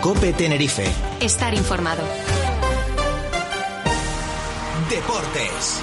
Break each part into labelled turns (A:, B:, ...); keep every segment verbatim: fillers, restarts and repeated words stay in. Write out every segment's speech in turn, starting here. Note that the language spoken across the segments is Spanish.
A: COPE Tenerife.
B: Estar informado.
A: Deportes.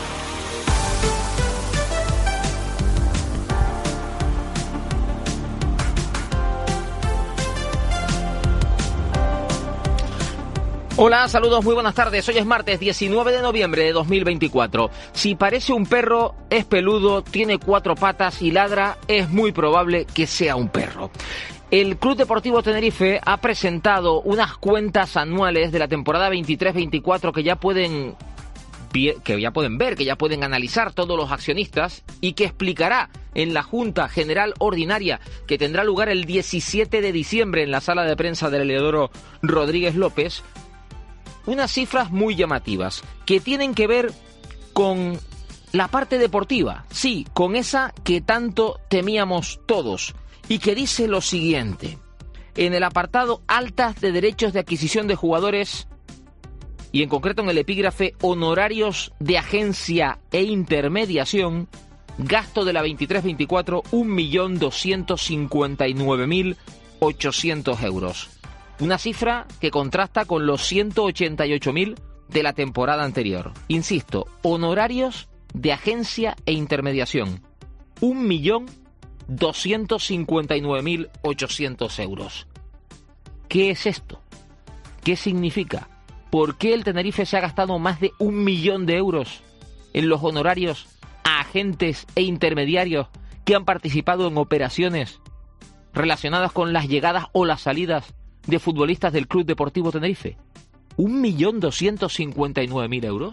C: Hola, saludos, muy buenas tardes. Hoy es martes diecinueve de noviembre de dos mil veinticuatro. Si parece un perro, es peludo, tiene cuatro patas y ladra, es muy probable que sea un perro. El Club Deportivo Tenerife ha presentado unas cuentas anuales de la temporada veintitrés veinticuatro que ya pueden que ya pueden ver, que ya pueden analizar todos los accionistas y que explicará en la Junta General Ordinaria que tendrá lugar el diecisiete de diciembre en la sala de prensa del Eleodoro Rodríguez López. Unas cifras muy llamativas que tienen que ver con la parte deportiva, sí, con esa que tanto temíamos todos y que dice lo siguiente: en el apartado altas de derechos de adquisición de jugadores y en concreto en el epígrafe honorarios de agencia e intermediación, gasto de la veintitrés veinticuatro un millón doscientos cincuenta y nueve mil ochocientos euros. Una cifra que contrasta con los ciento ochenta y ocho mil de la temporada anterior. Insisto, honorarios de agencia e intermediación. un millón doscientos cincuenta y nueve mil ochocientos euros. ¿Qué es esto? ¿Qué significa? ¿Por qué el Tenerife se ha gastado más de un millón de euros en los honorarios a agentes e intermediarios que han participado en operaciones relacionadas con las llegadas o las salidas de futbolistas del Club Deportivo Tenerife? ¿un millón doscientos cincuenta y nueve mil euros?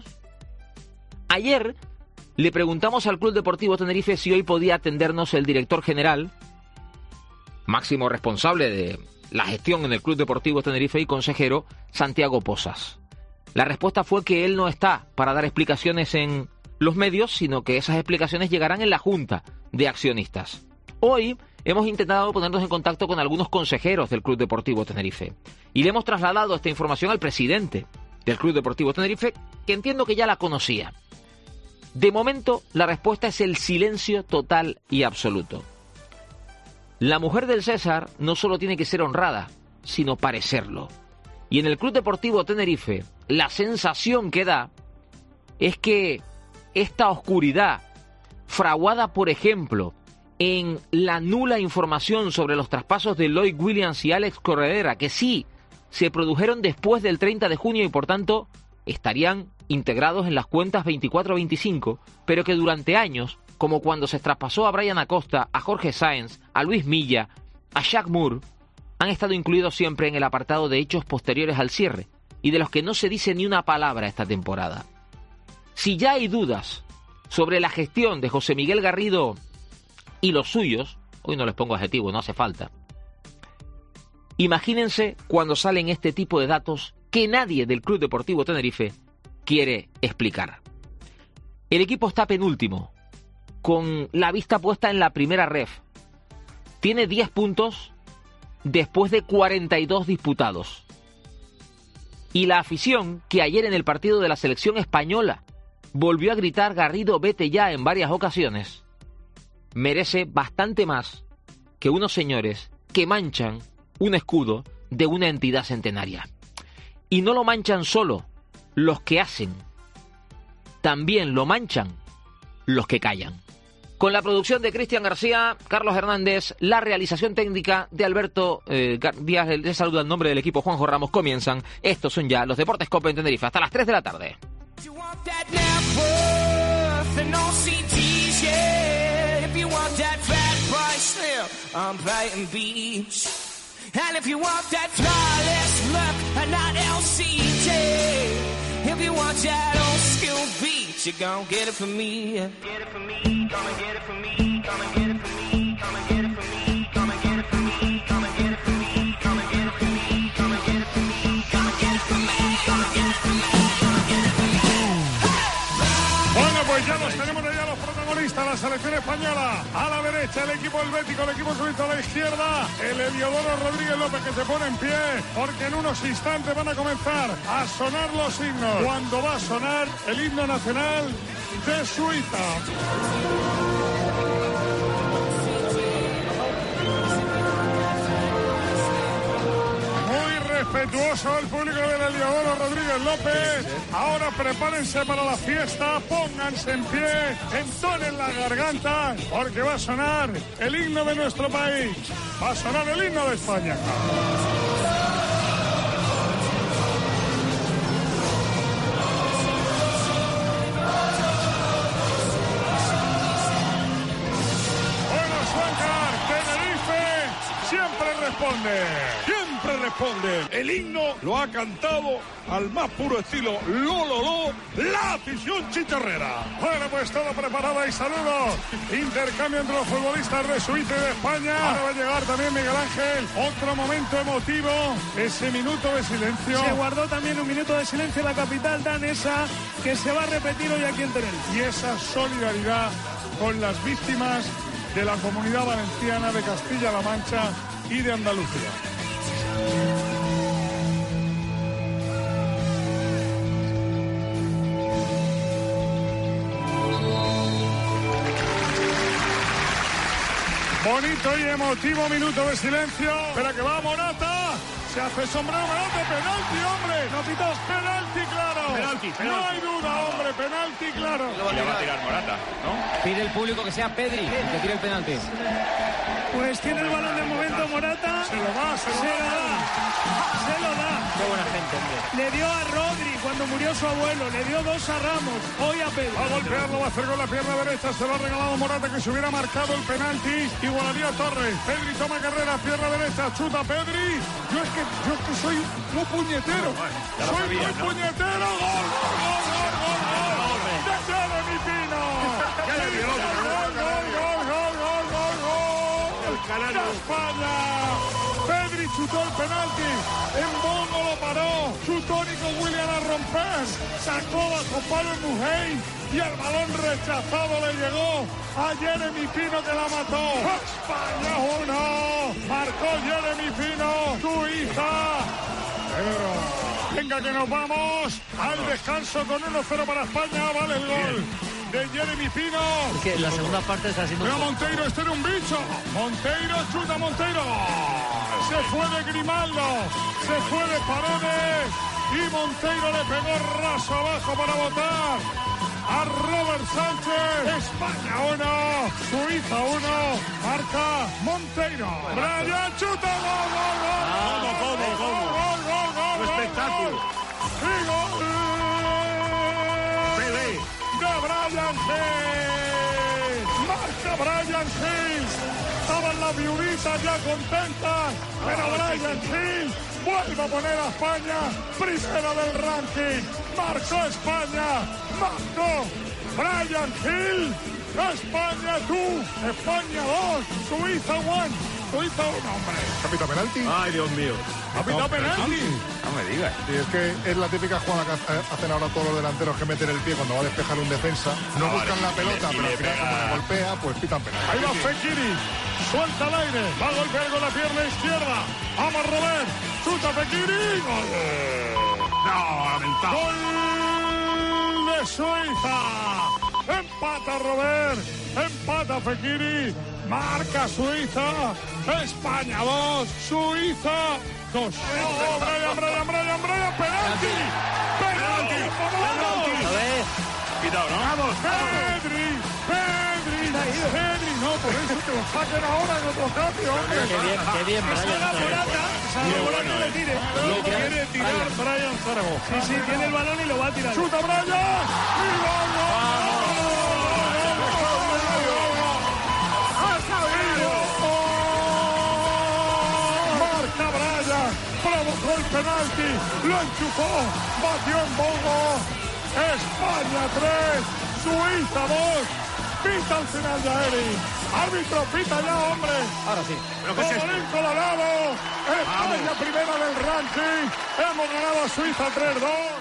C: Ayer le preguntamos al Club Deportivo Tenerife si hoy podía atendernos el director general, máximo responsable de la gestión en el Club Deportivo Tenerife y consejero, Santiago Pozas. La respuesta fue que él no está para dar explicaciones en los medios, sino que esas explicaciones llegarán en la Junta de Accionistas. Hoy hemos intentado ponernos en contacto con algunos consejeros del Club Deportivo Tenerife y le hemos trasladado esta información al presidente del Club Deportivo Tenerife, que entiendo que ya la conocía. De momento, la respuesta es el silencio total y absoluto. La mujer del César no solo tiene que ser honrada, sino parecerlo. Y en el Club Deportivo Tenerife, la sensación que da es que esta oscuridad, fraguada, por ejemplo, en la nula información sobre los traspasos de Lloyd Williams y Alex Corredera, que sí se produjeron después del treinta de junio y por tanto estarían integrados en las cuentas veinticuatro veinticinco, pero que durante años, como cuando se traspasó a Brian Acosta, a Jorge Sáenz, a Luis Milla, a Shaq Moore, han estado incluidos siempre en el apartado de hechos posteriores al cierre y de los que no se dice ni una palabra esta temporada. Si ya hay dudas sobre la gestión de José Miguel Garrido y los suyos, hoy no les pongo adjetivo, no hace falta, imagínense cuando salen este tipo de datos que nadie del Club Deportivo Tenerife quiere explicar. El equipo está penúltimo, con la vista puesta en la primera ref. Tiene diez puntos después de cuarenta y dos disputados. Y la afición, que ayer en el partido de la selección española volvió a gritar Garrido vete ya en varias ocasiones, merece bastante más que unos señores que manchan un escudo de una entidad centenaria. Y no lo manchan solo los que hacen, también lo manchan los que callan. Con la producción de Cristian García, Carlos Hernández, la realización técnica de Alberto eh, Díaz, de saluda en nombre del equipo Juanjo Ramos, comienzan. Estos son ya los Deportes COPE en Tenerife, hasta las tres de la tarde. And if you want that flawless look and not L C J, if you want that old school beat, you gon' get it from me. Get it from me, come and get it from me, come and get it from me, come and get it from me, come and get it from me, come and get it from me, come and get it from me, come and get it from me, come and get it from me, come and get it from me, come and get it from me. Bueno, pues ya los tenemos ya los protagonistas, la selección española a la derecha, el equipo helvético, el equipo suizo a la izquierda, el Eleodoro Rodríguez López que se pone en pie, porque en unos instantes van a comenzar a sonar los himnos, cuando va a sonar el himno nacional de Suiza. Muy
B: Respetuoso el público del Heliodoro Rodríguez López. Ahora prepárense para la fiesta, pónganse en pie, entonen la garganta, porque va a sonar el himno de nuestro país. Va a sonar el himno de España. Siempre responde, siempre responde. El himno lo ha cantado al más puro estilo Lololó, la afición chicharrera. Bueno, pues todo preparado y saludos. Intercambio entre los futbolistas de Suiza y de España. Ahora va a llegar también Miguel Ángel. Otro momento emotivo, ese minuto de silencio.
D: Se guardó también un minuto de silencio en la capital danesa, que se va a repetir hoy aquí en Teruel.
B: Y esa solidaridad con las víctimas de la Comunidad Valenciana, de Castilla-La Mancha y de Andalucía. Bonito y emotivo minuto de silencio. Espera que va Morata. Se hace sombrero, Morata, penalti, hombre. No pitó, penalti, claro.
E: Penalti, penalti.
B: No hay duda, hombre, penalti, claro.
E: Le va a tirar Morata, ¿no?
F: Pide el público que sea Pedri el que tire el penalti.
D: Pues tiene el balón de momento Morata.
B: Se lo da, se lo
D: se
B: da.
D: lo da. Se lo da.
F: Qué buena gente, hombre.
D: Le dio a Rodri cuando murió su abuelo. Le dio dos a Ramos. Hoy a Pedri.
B: Va a golpearlo, va a hacer con la pierna derecha. Se lo ha regalado Morata, que se hubiera marcado el penalti. Igualaría Torres. Pedri toma carrera, pierna derecha. Chuta Pedri. Yo es que, yo es que soy muy puñetero.
E: Ya lo
B: soy
E: sabía,
B: muy
E: ¿no?
B: puñetero. Gol, gol, gol, gol, gol, gol. ¡De Jeremy Pino!
E: Ya le dio
B: Gol,
E: otro,
B: gol, gol, gol, gol, gol, gol, gol.
E: El canario.
B: ¡De España! Pedri chutó el penalti. En Bongo lo paró. Chutó Nico William a romper. Sacó bajo palo en Mujay. Y el balón rechazado le llegó a Jeremy Pino, que la mató. España uno. Marcó Jeremy Pino. Suiza. Pero... Venga, que nos vamos al descanso con uno cero para España. Vale el gol de Jeremy Pino.
F: Es que la segunda parte está siendo...
B: Mira Monteiro, este era un bicho. Monteiro, chuta Monteiro. Se fue de Grimaldo, se fue de Paredes y Monteiro le pegó raso abajo para votar a Robert Sánchez. España uno, Suiza uno, marca Monteiro. Brian chuta, gol, gol, gol.
E: ¿Cómo, cómo, cómo?
B: Gol, gol, gol,
E: Un espectáculo.
B: Y gol
E: Pelé.
B: de Brian Hill. Marca Brian Hill. Estaban las viuditas ya contentas, pero Brian Hill vuelve a poner a España primera del ranking. Marcó España, marcó Brian Hill. España tú, España dos, Suiza uno, Suiza uno, hombre.
G: ¿Capita penalti?
E: Ay, Dios mío.
B: ¿Ha pitado penalti?
E: No me digas.
G: Y es que es la típica jugada que hace- hacen ahora todos los delanteros, que meten el pie cuando va a despejar un defensa. No
E: Ah,
G: buscan
E: vale.
G: la pelota,
E: Y
G: pero
E: le
G: al final
E: pega.
G: como le golpea, pues pitan penalti.
B: Ahí va Fekiri, suelta al aire, va a golpear con la pierna izquierda. Vamos Robert, chuta Fekiri, gol.
E: No, lamentable.
B: Gol de Suiza. Empata Robert, empata Fekiri, marca Suiza. España dos, Suiza dos. Oh, Brian, Brian, Brian, Brian, penalti. Penalti, vamos.
F: A ver,
E: Quitado, ¿no?
B: Vamos, Pedri, Pedri, Pedri, no, por eso que lo saquen ahora en otro cambio, hombre.
F: qué bien, qué bien,
D: Que salga
F: Brian.
D: Morata. Salga Morata y le tire.
B: Lo quiere tirar Brian Zaragoza.
D: Sí, sí, tiene el balón y lo va a tirar.
B: ¡Chuta Brian! ¡Y gol, gol! Marca Brian, provocó el penalti, lo enchufó, batió en Bongo. España tres, Suiza dos. Pita al final ya, Eric. Árbitro, pita ya, hombre.
F: Ahora sí.
E: ¿Pero qué es esto?
B: Colorín colorado. España primera del ranking. Hemos ganado a Suiza tres dos.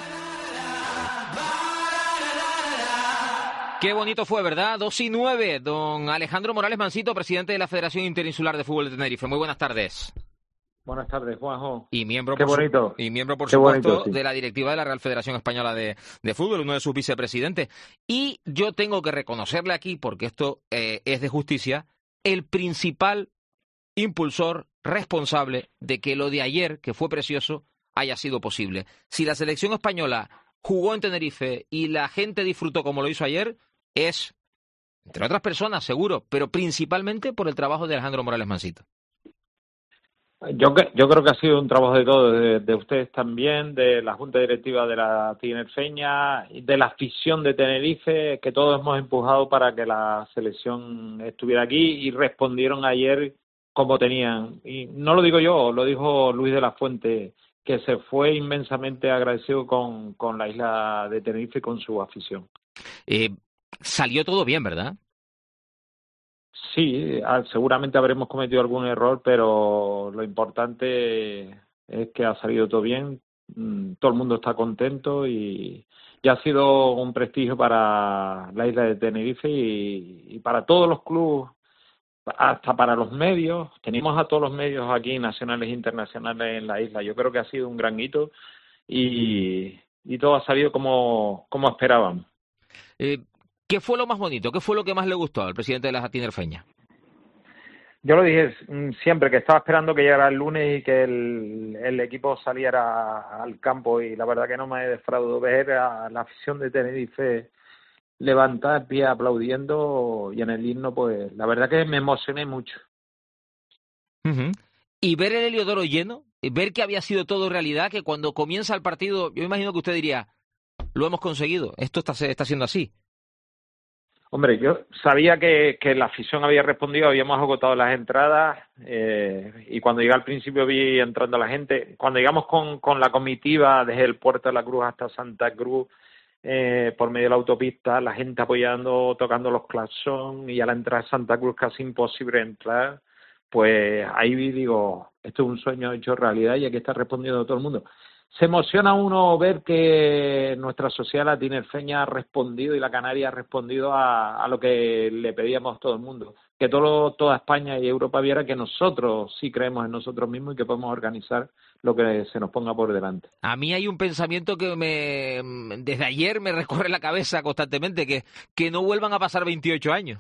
C: Qué bonito fue, ¿verdad? dos y nueve. Don Alejandro Morales Mansito, presidente de la Federación Interinsular de Fútbol de Tenerife. Muy buenas tardes.
H: Buenas tardes, Juanjo.
C: Y miembro,
H: Qué
C: por su-
H: bonito.
C: y miembro por
H: Qué
C: supuesto,
H: bonito, sí.
C: de la directiva de la Real Federación Española de, de Fútbol, uno de sus vicepresidentes. Y yo tengo que reconocerle aquí, porque esto eh, es de justicia, el principal impulsor responsable de que lo de ayer, que fue precioso, haya sido posible. Si la selección española jugó en Tenerife y la gente disfrutó como lo hizo ayer, es, entre otras personas, seguro, pero principalmente por el trabajo de Alejandro Morales Mansito.
H: Yo, yo creo que ha sido un trabajo de todos, de, de ustedes también, de la Junta Directiva de la Tinerfeña, de la afición de Tenerife, que todos hemos empujado para que la selección estuviera aquí y respondieron ayer como tenían. Y no lo digo yo, lo dijo Luis de la Fuente, que se fue inmensamente agradecido con, con la isla de Tenerife y con su afición.
C: Eh, salió todo bien, ¿verdad?
H: Sí, seguramente habremos cometido algún error, pero lo importante es que ha salido todo bien, todo el mundo está contento y, y ha sido un prestigio para la isla de Tenerife y, y para todos los clubes, hasta para los medios. Tenemos a todos los medios aquí, nacionales e internacionales, en la isla. Yo creo que ha sido un gran hito y, y todo ha salido como, como esperaban.
C: Eh, ¿Qué fue lo más bonito? ¿Qué fue lo que más le gustó al presidente de la Tinerfeña?
H: Yo lo dije siempre, que estaba esperando que llegara el lunes y que el, el equipo saliera al campo, y la verdad que no me defraudó ver a la afición de Tenerife levantar el pie aplaudiendo, y en el himno, pues la verdad que me emocioné mucho.
C: Uh-huh. Y ver el Heliodoro lleno, ver que había sido todo realidad, que cuando comienza el partido, yo imagino que usted diría, lo hemos conseguido, esto está, está siendo así.
H: Hombre, yo sabía que, que la afición había respondido, habíamos agotado las entradas, eh, y cuando llegué al principio vi entrando la gente. Cuando llegamos con, con la comitiva desde el Puerto de la Cruz hasta Santa Cruz, eh, por medio de la autopista, la gente apoyando, tocando los claxons, y a la entrada de Santa Cruz casi imposible entrar, pues ahí vi, digo, esto es un sueño hecho realidad y aquí está respondiendo todo el mundo. Se emociona uno ver que nuestra sociedad la tinerfeña ha respondido y la canaria ha respondido a, a lo que le pedíamos todo el mundo. Que todo, toda España y Europa viera que nosotros sí creemos en nosotros mismos y que podemos organizar lo que se nos ponga por delante.
C: A mí hay un pensamiento que me desde ayer me recorre la cabeza constantemente, que, que no vuelvan a pasar veintiocho años.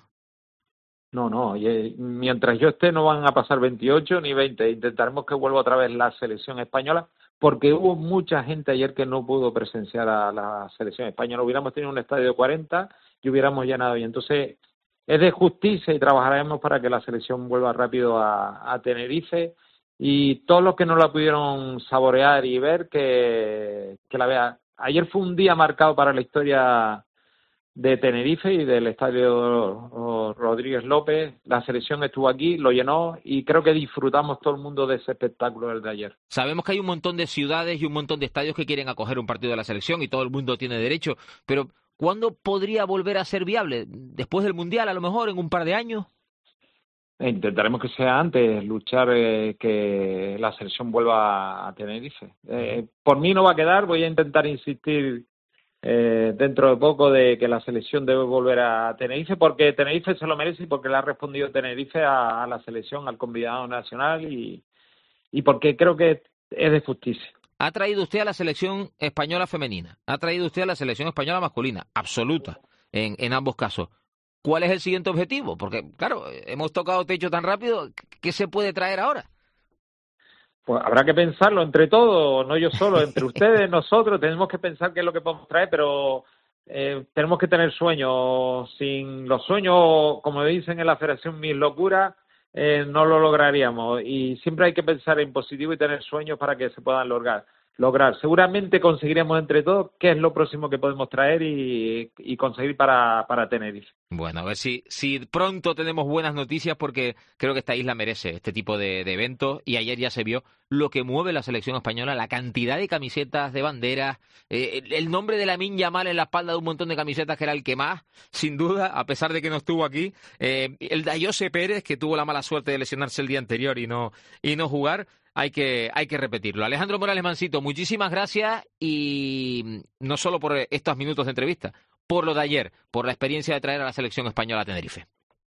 H: No, no, y, mientras yo esté no van a pasar veintiocho ni veinte. Intentaremos que vuelva otra vez la selección española, porque hubo mucha gente ayer que no pudo presenciar a la selección española. Hubiéramos tenido un estadio de cuarenta y hubiéramos llenado, y entonces es de justicia y trabajaremos para que la selección vuelva rápido a, a Tenerife, y todos los que no la pudieron saborear y ver, que, que la vean. Ayer fue un día marcado para la historia de Tenerife y del estadio Rodríguez López. La selección estuvo aquí, lo llenó, y creo que disfrutamos todo el mundo de ese espectáculo del de ayer.
C: Sabemos que hay un montón de ciudades y un montón de estadios que quieren acoger un partido de la selección y todo el mundo tiene derecho, pero ¿cuándo podría volver a ser viable? ¿Después del Mundial, a lo mejor, en un par de años?
H: Intentaremos que sea antes, luchar eh, que la selección vuelva a Tenerife. Eh, por mí no va a quedar, voy a intentar insistir Eh, dentro de poco de que la selección debe volver a Tenerife, porque Tenerife se lo merece y porque le ha respondido Tenerife a, a la selección, al convidado nacional, y, y porque creo que es de justicia.
C: Ha traído usted a la selección española femenina, ha traído usted a la selección española masculina, absoluta, en, en ambos casos. ¿Cuál es el siguiente objetivo? Porque, claro, hemos tocado techo tan rápido, ¿qué se puede traer ahora?
H: Pues habrá que pensarlo entre todos, no yo solo, entre ustedes, nosotros, tenemos que pensar qué es lo que podemos traer, pero eh, tenemos que tener sueños. Sin los sueños, como dicen en la Federación Mis Locuras, eh, no lo lograríamos, y siempre hay que pensar en positivo y tener sueños para que se puedan lograr. lograr. Seguramente conseguiremos entre todos qué es lo próximo que podemos traer y, y conseguir para, para Tenerife.
C: Bueno, a ver si, si pronto tenemos buenas noticias, porque creo que esta isla merece este tipo de, de eventos, y ayer ya se vio lo que mueve la selección española, la cantidad de camisetas, de banderas, eh, el, el nombre de Lamine Yamal en la espalda de un montón de camisetas, que era el que más, sin duda, a pesar de que no estuvo aquí, eh, el de Ayose Pérez, que tuvo la mala suerte de lesionarse el día anterior y no, y no jugar. Hay que, hay que repetirlo. Alejandro Morales Mansito, muchísimas gracias, y no solo por estos minutos de entrevista, por lo de ayer, por la experiencia de traer a la selección española a Tenerife.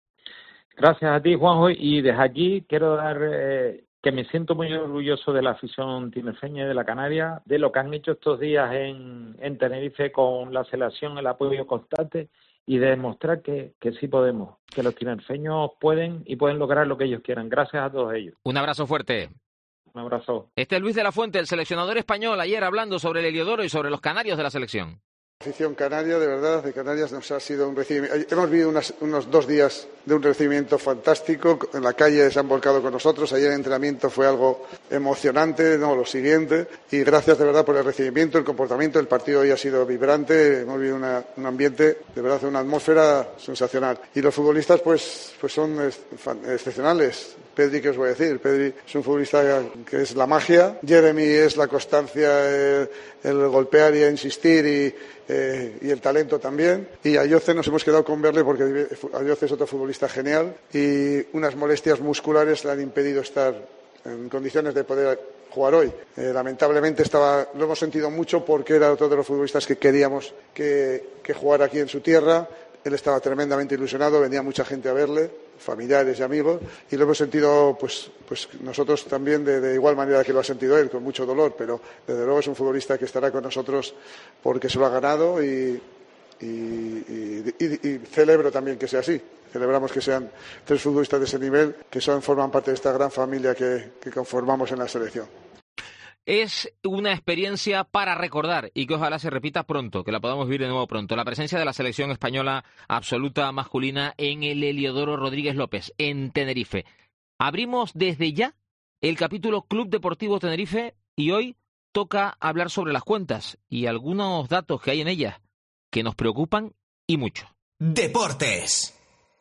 H: Gracias a ti, Juanjo, y desde aquí quiero dar eh, que me siento muy orgulloso de la afición tinerfeña y de la Canaria, de lo que han hecho estos días en, en Tenerife con la selección, el apoyo constante, y de demostrar que, que sí podemos, que los tinerfeños pueden y pueden lograr lo que ellos quieran. Gracias a todos ellos.
C: Un abrazo fuerte.
H: Un abrazo.
C: Este es Luis de la Fuente, el seleccionador español, ayer hablando sobre el Heliodoro y sobre los canarios de la selección.
I: La afición canaria, de verdad, de Canarias nos ha sido un recibimiento. Hemos vivido unas, unos dos días de un recibimiento fantástico. En la calle se han volcado con nosotros. Ayer el entrenamiento fue algo emocionante, no, lo siguiente. Y gracias de verdad por el recibimiento, el comportamiento. El partido hoy ha sido vibrante. Hemos vivido una, un ambiente, de verdad, una atmósfera sensacional. Y los futbolistas, pues, pues son excepcionales. Pedri, ¿qué os voy a decir? Pedri es un futbolista que es la magia. Jeremy es la constancia, el, el golpear y insistir y, eh, y el talento también. Y Ayoce nos hemos quedado con verle porque Ayoce es otro futbolista genial y unas molestias musculares le han impedido estar en condiciones de poder jugar hoy. Eh, lamentablemente estaba, lo hemos sentido mucho porque era otro de los futbolistas que queríamos que, que jugara aquí en su tierra. Él estaba tremendamente ilusionado, venía mucha gente a verle, familiares y amigos, y lo hemos sentido pues, pues nosotros también de, de igual manera que lo ha sentido él, con mucho dolor, pero desde luego es un futbolista que estará con nosotros porque se lo ha ganado y, y, y, y, y celebro también que sea así. Celebramos que sean tres futbolistas de ese nivel que son, forman parte de esta gran familia que, que conformamos en la selección.
C: Es una experiencia para recordar y que ojalá se repita pronto, que la podamos vivir de nuevo pronto. La presencia de la selección española absoluta masculina en el Heliodoro Rodríguez López, en Tenerife. Abrimos desde ya el capítulo Club Deportivo Tenerife y hoy toca hablar sobre las cuentas y algunos datos que hay en ellas que nos preocupan y mucho.
A: Deportes.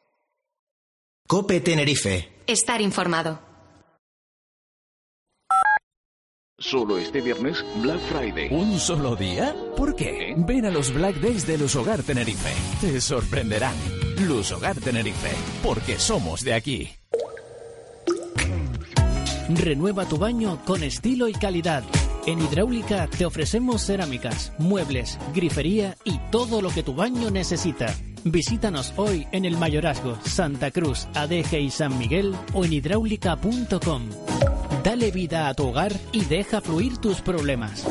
A: COPE Tenerife.
J: Estar informado.
K: Solo este viernes, Black Friday.
L: ¿Un solo día? ¿Por qué? Ven a los Black Days de Lushogar Tenerife. Te sorprenderán. Lushogar Tenerife, porque somos de aquí.
M: Renueva tu baño con estilo y calidad. En Hidráulica te ofrecemos cerámicas, muebles, grifería y todo lo que tu baño necesita. Visítanos hoy en el Mayorazgo, Santa Cruz, Adeje y San Miguel o en hidráulica punto com. Dale vida a tu hogar y deja fluir tus problemas.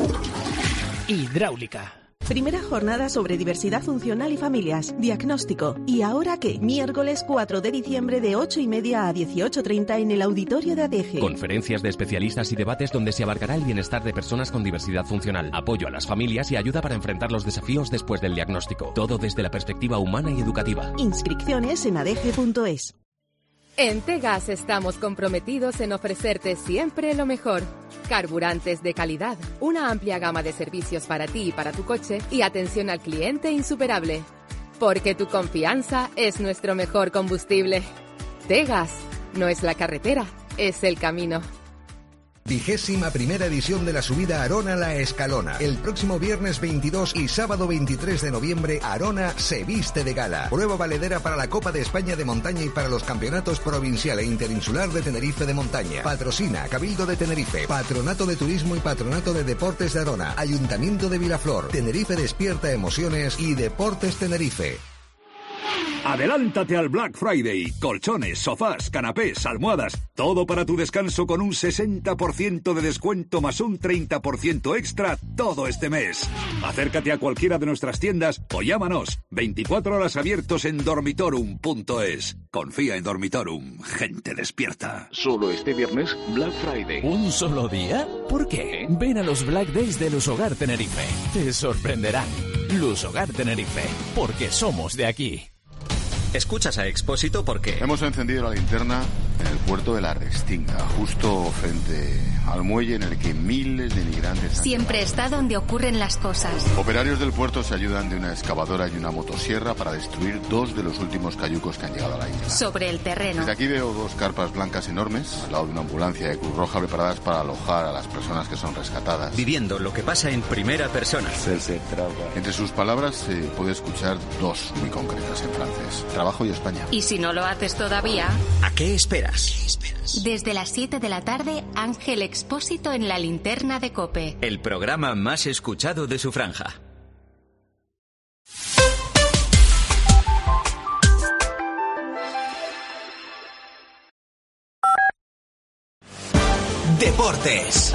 M: Hidráulica.
N: Primera jornada sobre diversidad funcional y familias. Diagnóstico. ¿Y ahora qué? Miércoles cuatro de diciembre de ocho y media a dieciocho treinta en el auditorio de Adeje.
O: Conferencias de especialistas y debates donde se abarcará el bienestar de personas con diversidad funcional, apoyo a las familias y ayuda para enfrentar los desafíos después del diagnóstico. Todo desde la perspectiva humana y educativa.
N: Inscripciones en adeje punto es.
P: En Tegas estamos comprometidos en ofrecerte siempre lo mejor. Carburantes de calidad, una amplia gama de servicios para ti y para tu coche y atención al cliente insuperable. Porque tu confianza es nuestro mejor combustible. Tegas, no es la carretera, es el camino.
Q: Vigésima primera edición de la subida Arona La Escalona. El próximo viernes veintidós y sábado veintitrés de noviembre, Arona se viste de gala. Prueba valedera para la Copa de España de Montaña y para los campeonatos provincial e interinsular de Tenerife de Montaña. Patrocina Cabildo de Tenerife, Patronato de Turismo y Patronato de Deportes de Arona, Ayuntamiento de Vilaflor, Tenerife Despierta Emociones y Deportes Tenerife.
R: Adelántate al Black Friday. Colchones, sofás, canapés, almohadas, todo para tu descanso con un sesenta por ciento de descuento más un treinta por ciento extra todo este mes. Acércate a cualquiera de nuestras tiendas o llámanos. veinticuatro horas abiertos en dormitorum punto es. Confía en Dormitorum, gente despierta.
K: Solo este viernes, Black Friday.
L: ¿Un solo día? ¿Por qué? Ven a los Black Days de Lushogar Tenerife. Te sorprenderán. Lushogar Tenerife, porque somos de aquí.
S: Escuchas a Expósito porque...
T: Hemos encendido la linterna en el puerto de la Restinga, justo frente al muelle en el que miles de migrantes...
J: Siempre está donde ocurren las cosas.
T: Operarios del puerto se ayudan de una excavadora y una motosierra para destruir dos de los últimos cayucos que han llegado a la isla.
J: Sobre el terreno.
T: Desde aquí veo dos carpas blancas enormes, al lado de una ambulancia de Cruz Roja preparadas para alojar a las personas que son rescatadas.
S: Viviendo lo que pasa en primera persona.
T: Entre sus palabras se puede escuchar dos muy concretas en francés. Trabajo y España.
J: Y si no lo haces todavía...
S: ¿A qué esperas?
J: ¿Qué esperas? Desde las siete de la tarde, Ángel Expósito en la linterna de COPE.
S: El programa más escuchado de su franja.
A: Deportes.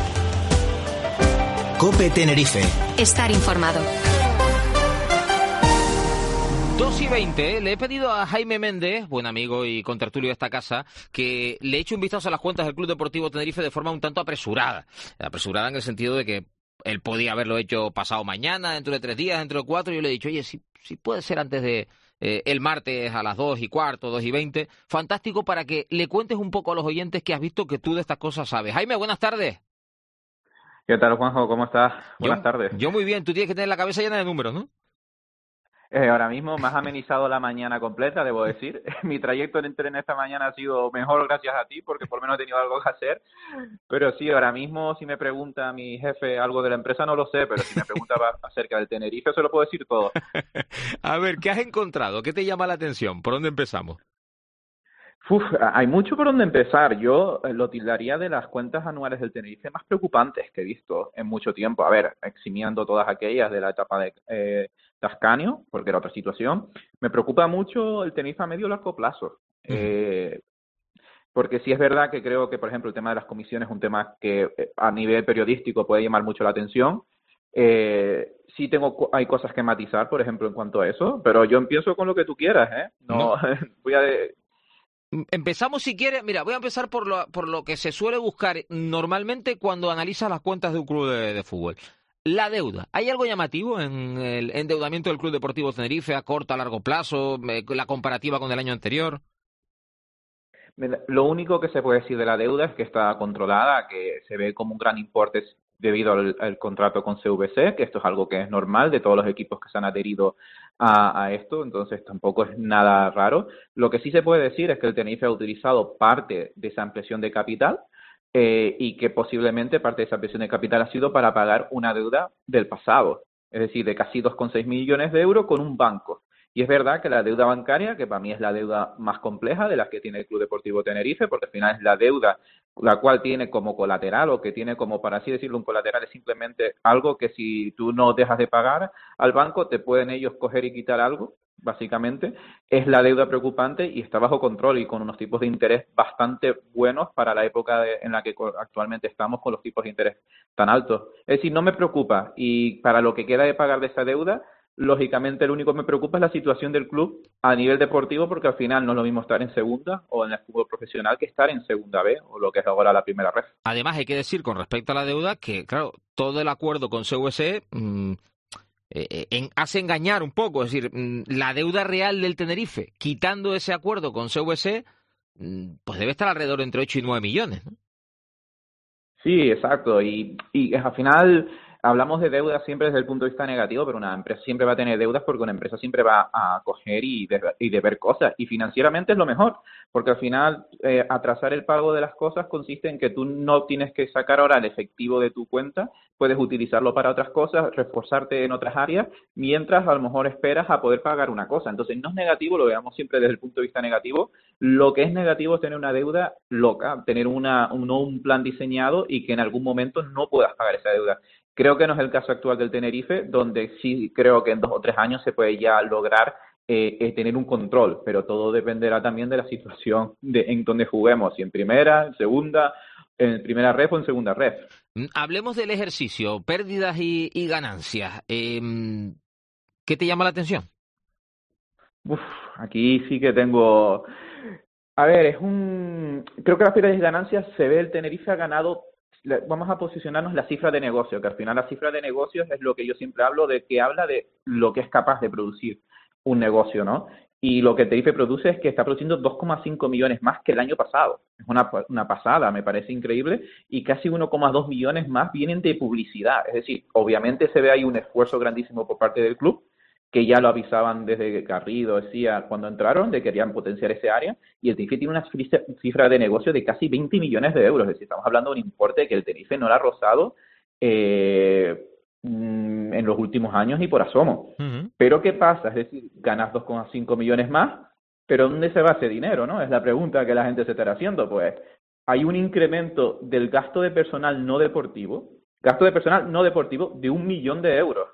A: COPE Tenerife.
J: Estar informado.
C: dos y veinte, ¿eh? Le he pedido a Jaime Méndez, buen amigo y contertulio de esta casa, que le eche un vistazo a las cuentas del Club Deportivo Tenerife de forma un tanto apresurada. Apresurada en el sentido de que él podía haberlo hecho pasado mañana, dentro de tres días, dentro de cuatro. Yo le he dicho, oye, si, si puede ser antes de eh, el martes a las dos y cuarto, dos y veinte. Fantástico, para que le cuentes un poco a los oyentes que has visto que tú de estas cosas sabes. Jaime, buenas tardes.
U: ¿Qué tal, Juanjo? ¿Cómo estás? Buenas
C: yo,
U: tardes.
C: Yo muy bien. Tú tienes que tener la cabeza llena de números, ¿no?
U: Eh, ahora mismo me has amenizado la mañana completa, debo decir. Mi trayecto en el tren esta mañana ha sido mejor gracias a ti, porque por lo menos he tenido algo que hacer. Pero sí, ahora mismo si me pregunta mi jefe algo de la empresa no lo sé, pero si me pregunta acerca del Tenerife se lo puedo decir todo.
C: A ver, ¿qué has encontrado? ¿Qué te llama la atención? ¿Por dónde empezamos?
U: Uf, hay mucho por donde empezar. Yo lo tildaría de las cuentas anuales del Tenerife más preocupantes que he visto en mucho tiempo. A ver, eximiendo todas aquellas de la etapa de eh, Tascanio, porque era otra situación. Me preocupa mucho el Tenerife a medio y largo plazo. Uh-huh. Eh, porque sí es verdad que creo que, por ejemplo, el tema de las comisiones es un tema que a nivel periodístico puede llamar mucho la atención. Eh, sí tengo hay cosas que matizar, por ejemplo, en cuanto a eso, pero yo empiezo con lo que tú quieras, ¿eh? No, no. voy a... De,
C: Empezamos, si quieres, mira, voy a empezar por lo, por lo que se suele buscar normalmente cuando analizas las cuentas de un club de, de fútbol. La deuda. ¿Hay algo llamativo en el endeudamiento del Club Deportivo Tenerife a corto, a largo plazo, la comparativa con el año anterior?
U: Lo único que se puede decir de la deuda es que está controlada, que se ve como un gran importe debido al, al contrato con C V C, que esto es algo que es normal de todos los equipos que se han adherido a, a esto, entonces tampoco es nada raro. Lo que sí se puede decir es que el Tenerife ha utilizado parte de esa ampliación de capital eh, y que posiblemente parte de esa ampliación de capital ha sido para pagar una deuda del pasado, es decir, de casi dos coma seis millones de euros con un banco. Y es verdad que la deuda bancaria, que para mí es la deuda más compleja de las que tiene el Club Deportivo Tenerife, porque al final es la deuda la cual tiene como colateral o que tiene como, para así decirlo, un colateral es simplemente algo que si tú no dejas de pagar al banco, te pueden ellos coger y quitar algo, básicamente. Es la deuda preocupante y está bajo control y con unos tipos de interés bastante buenos para la época de, en la que actualmente estamos con los tipos de interés tan altos. Es decir, no me preocupa y para lo que queda de pagar de esa deuda, lógicamente, lo único que me preocupa es la situación del club a nivel deportivo, porque al final no es lo mismo estar en segunda o en el fútbol profesional que estar en segunda B o lo que es ahora la primera red.
C: Además, hay que decir con respecto a la deuda que, claro, todo el acuerdo con C V C mmm, eh, en, hace engañar un poco. Es decir, mmm, la deuda real del Tenerife, quitando ese acuerdo con C V C, mmm, pues debe estar alrededor de entre ocho y nueve millones, ¿no?
U: Sí, exacto. Y, y al final... Hablamos de deuda siempre desde el punto de vista negativo, pero una empresa siempre va a tener deudas porque una empresa siempre va a coger y, de, y deber cosas. Y financieramente es lo mejor, porque al final eh, atrasar el pago de las cosas consiste en que tú no tienes que sacar ahora el efectivo de tu cuenta, puedes utilizarlo para otras cosas, reforzarte en otras áreas, mientras a lo mejor esperas a poder pagar una cosa. Entonces no es negativo, lo veamos siempre desde el punto de vista negativo. Lo que es negativo es tener una deuda loca, tener una, un, un plan diseñado y que en algún momento no puedas pagar esa deuda. Creo que no es el caso actual del Tenerife, donde sí creo que en dos o tres años se puede ya lograr eh, eh, tener un control, pero todo dependerá también de la situación de, en donde juguemos, si en primera, en segunda, en primera ref o en segunda ref.
C: Hablemos del ejercicio, pérdidas y, y ganancias. Eh, ¿Qué te llama la atención?
U: Uf, aquí sí que tengo... A ver, es un... Creo que las pérdidas y ganancias se ve el Tenerife ha ganado... Vamos a posicionarnos la cifra de negocio, que al final la cifra de negocios es lo que yo siempre hablo, de que habla de lo que es capaz de producir un negocio, ¿no? Y lo que Tenerife produce es que está produciendo dos coma cinco millones más que el año pasado. Es una, una pasada, me parece increíble, y casi uno coma dos millones más vienen de publicidad. Es decir, obviamente se ve ahí un esfuerzo grandísimo por parte del club, que ya lo avisaban desde Garrido, decía, cuando entraron, de que querían potenciar ese área, y el Tenerife tiene una cifra de negocio de casi veinte millones de euros, es decir, estamos hablando de un importe que el Tenerife no lo ha rozado eh, en los últimos años y por asomo. Uh-huh. Pero ¿qué pasa? Es decir, ganas dos coma cinco millones más, pero ¿dónde se va ese dinero, no? Es la pregunta que la gente se estará haciendo. Pues hay un incremento del gasto de personal no deportivo, gasto de personal no deportivo de un millón de euros.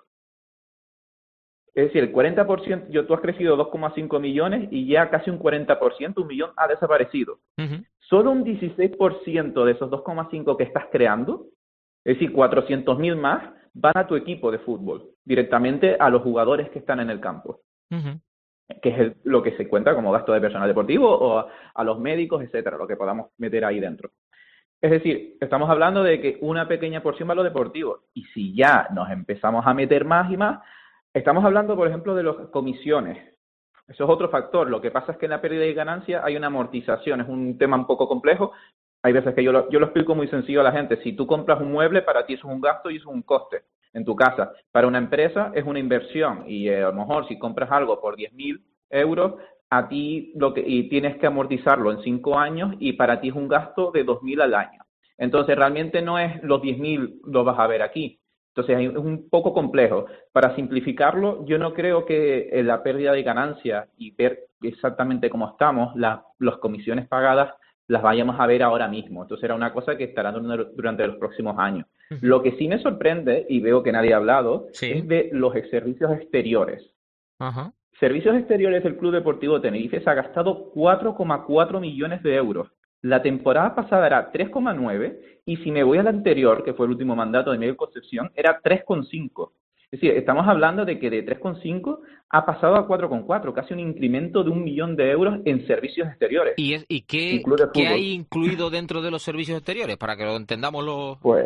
U: Es decir, el cuarenta por ciento, yo, tú has crecido dos coma cinco millones y ya casi un cuarenta por ciento, un millón ha desaparecido. Uh-huh. Solo un dieciséis por ciento de esos dos coma cinco que estás creando, es decir, cuatrocientos mil más, van a tu equipo de fútbol, directamente a los jugadores que están en el campo.
C: Uh-huh.
U: que es el, lo que se cuenta como gasto de personal deportivo, o a, a los médicos, etcétera, lo que podamos meter ahí dentro. Es decir, estamos hablando de que una pequeña porción va a lo deportivo, y si ya nos empezamos a meter más y más, estamos hablando, por ejemplo, de las comisiones. Eso es otro factor. Lo que pasa es que en la pérdida de ganancia hay una amortización, es un tema un poco complejo. Hay veces que yo lo, yo lo explico muy sencillo a la gente. Si tú compras un mueble, para ti eso es un gasto y eso es un coste en tu casa. Para una empresa es una inversión, y eh, a lo mejor si compras algo por diez mil euros, a ti lo que y tienes que amortizarlo en cinco años, y para ti es un gasto de dos mil al año. Entonces realmente no es los diez mil lo vas a ver aquí. Entonces es un poco complejo. Para simplificarlo, yo no creo que la pérdida de ganancia y ver exactamente cómo estamos, la, las comisiones pagadas las vayamos a ver ahora mismo. Entonces era una cosa que estará durante los próximos años. Uh-huh. Lo que sí me sorprende, y veo que nadie ha hablado, sí. es de los servicios exteriores. Uh-huh. Servicios exteriores del Club Deportivo Tenerife se ha gastado cuatro coma cuatro millones de euros. La temporada pasada era tres coma nueve, y si me voy al anterior, que fue el último mandato de Miguel Concepción, era tres coma cinco. Es decir, estamos hablando de que de tres coma cinco ha pasado a cuatro coma cuatro, casi un incremento de un millón de euros en servicios exteriores.
C: ¿Y, es, y qué, qué hay incluido dentro de los servicios exteriores, para que lo entendamos los...?
U: Pues,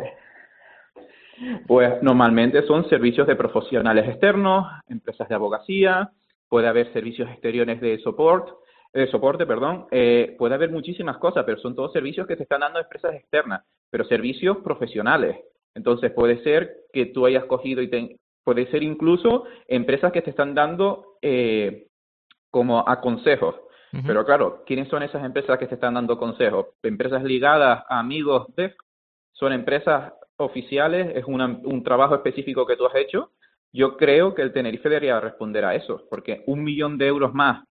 U: pues normalmente son servicios de profesionales externos, empresas de abogacía, puede haber servicios exteriores de soporte, de soporte, perdón, eh, puede haber muchísimas cosas, pero son todos servicios que se están dando a empresas externas, pero servicios profesionales. Entonces puede ser que tú hayas cogido y te, puede ser incluso empresas que te están dando eh, como a consejos. Uh-huh. Pero claro, ¿quiénes son esas empresas que te están dando consejos? Empresas ligadas a amigos de, son empresas oficiales, es una, un trabajo específico que tú has hecho. Yo creo que el Tenerife debería responder a eso, porque un millón de euros más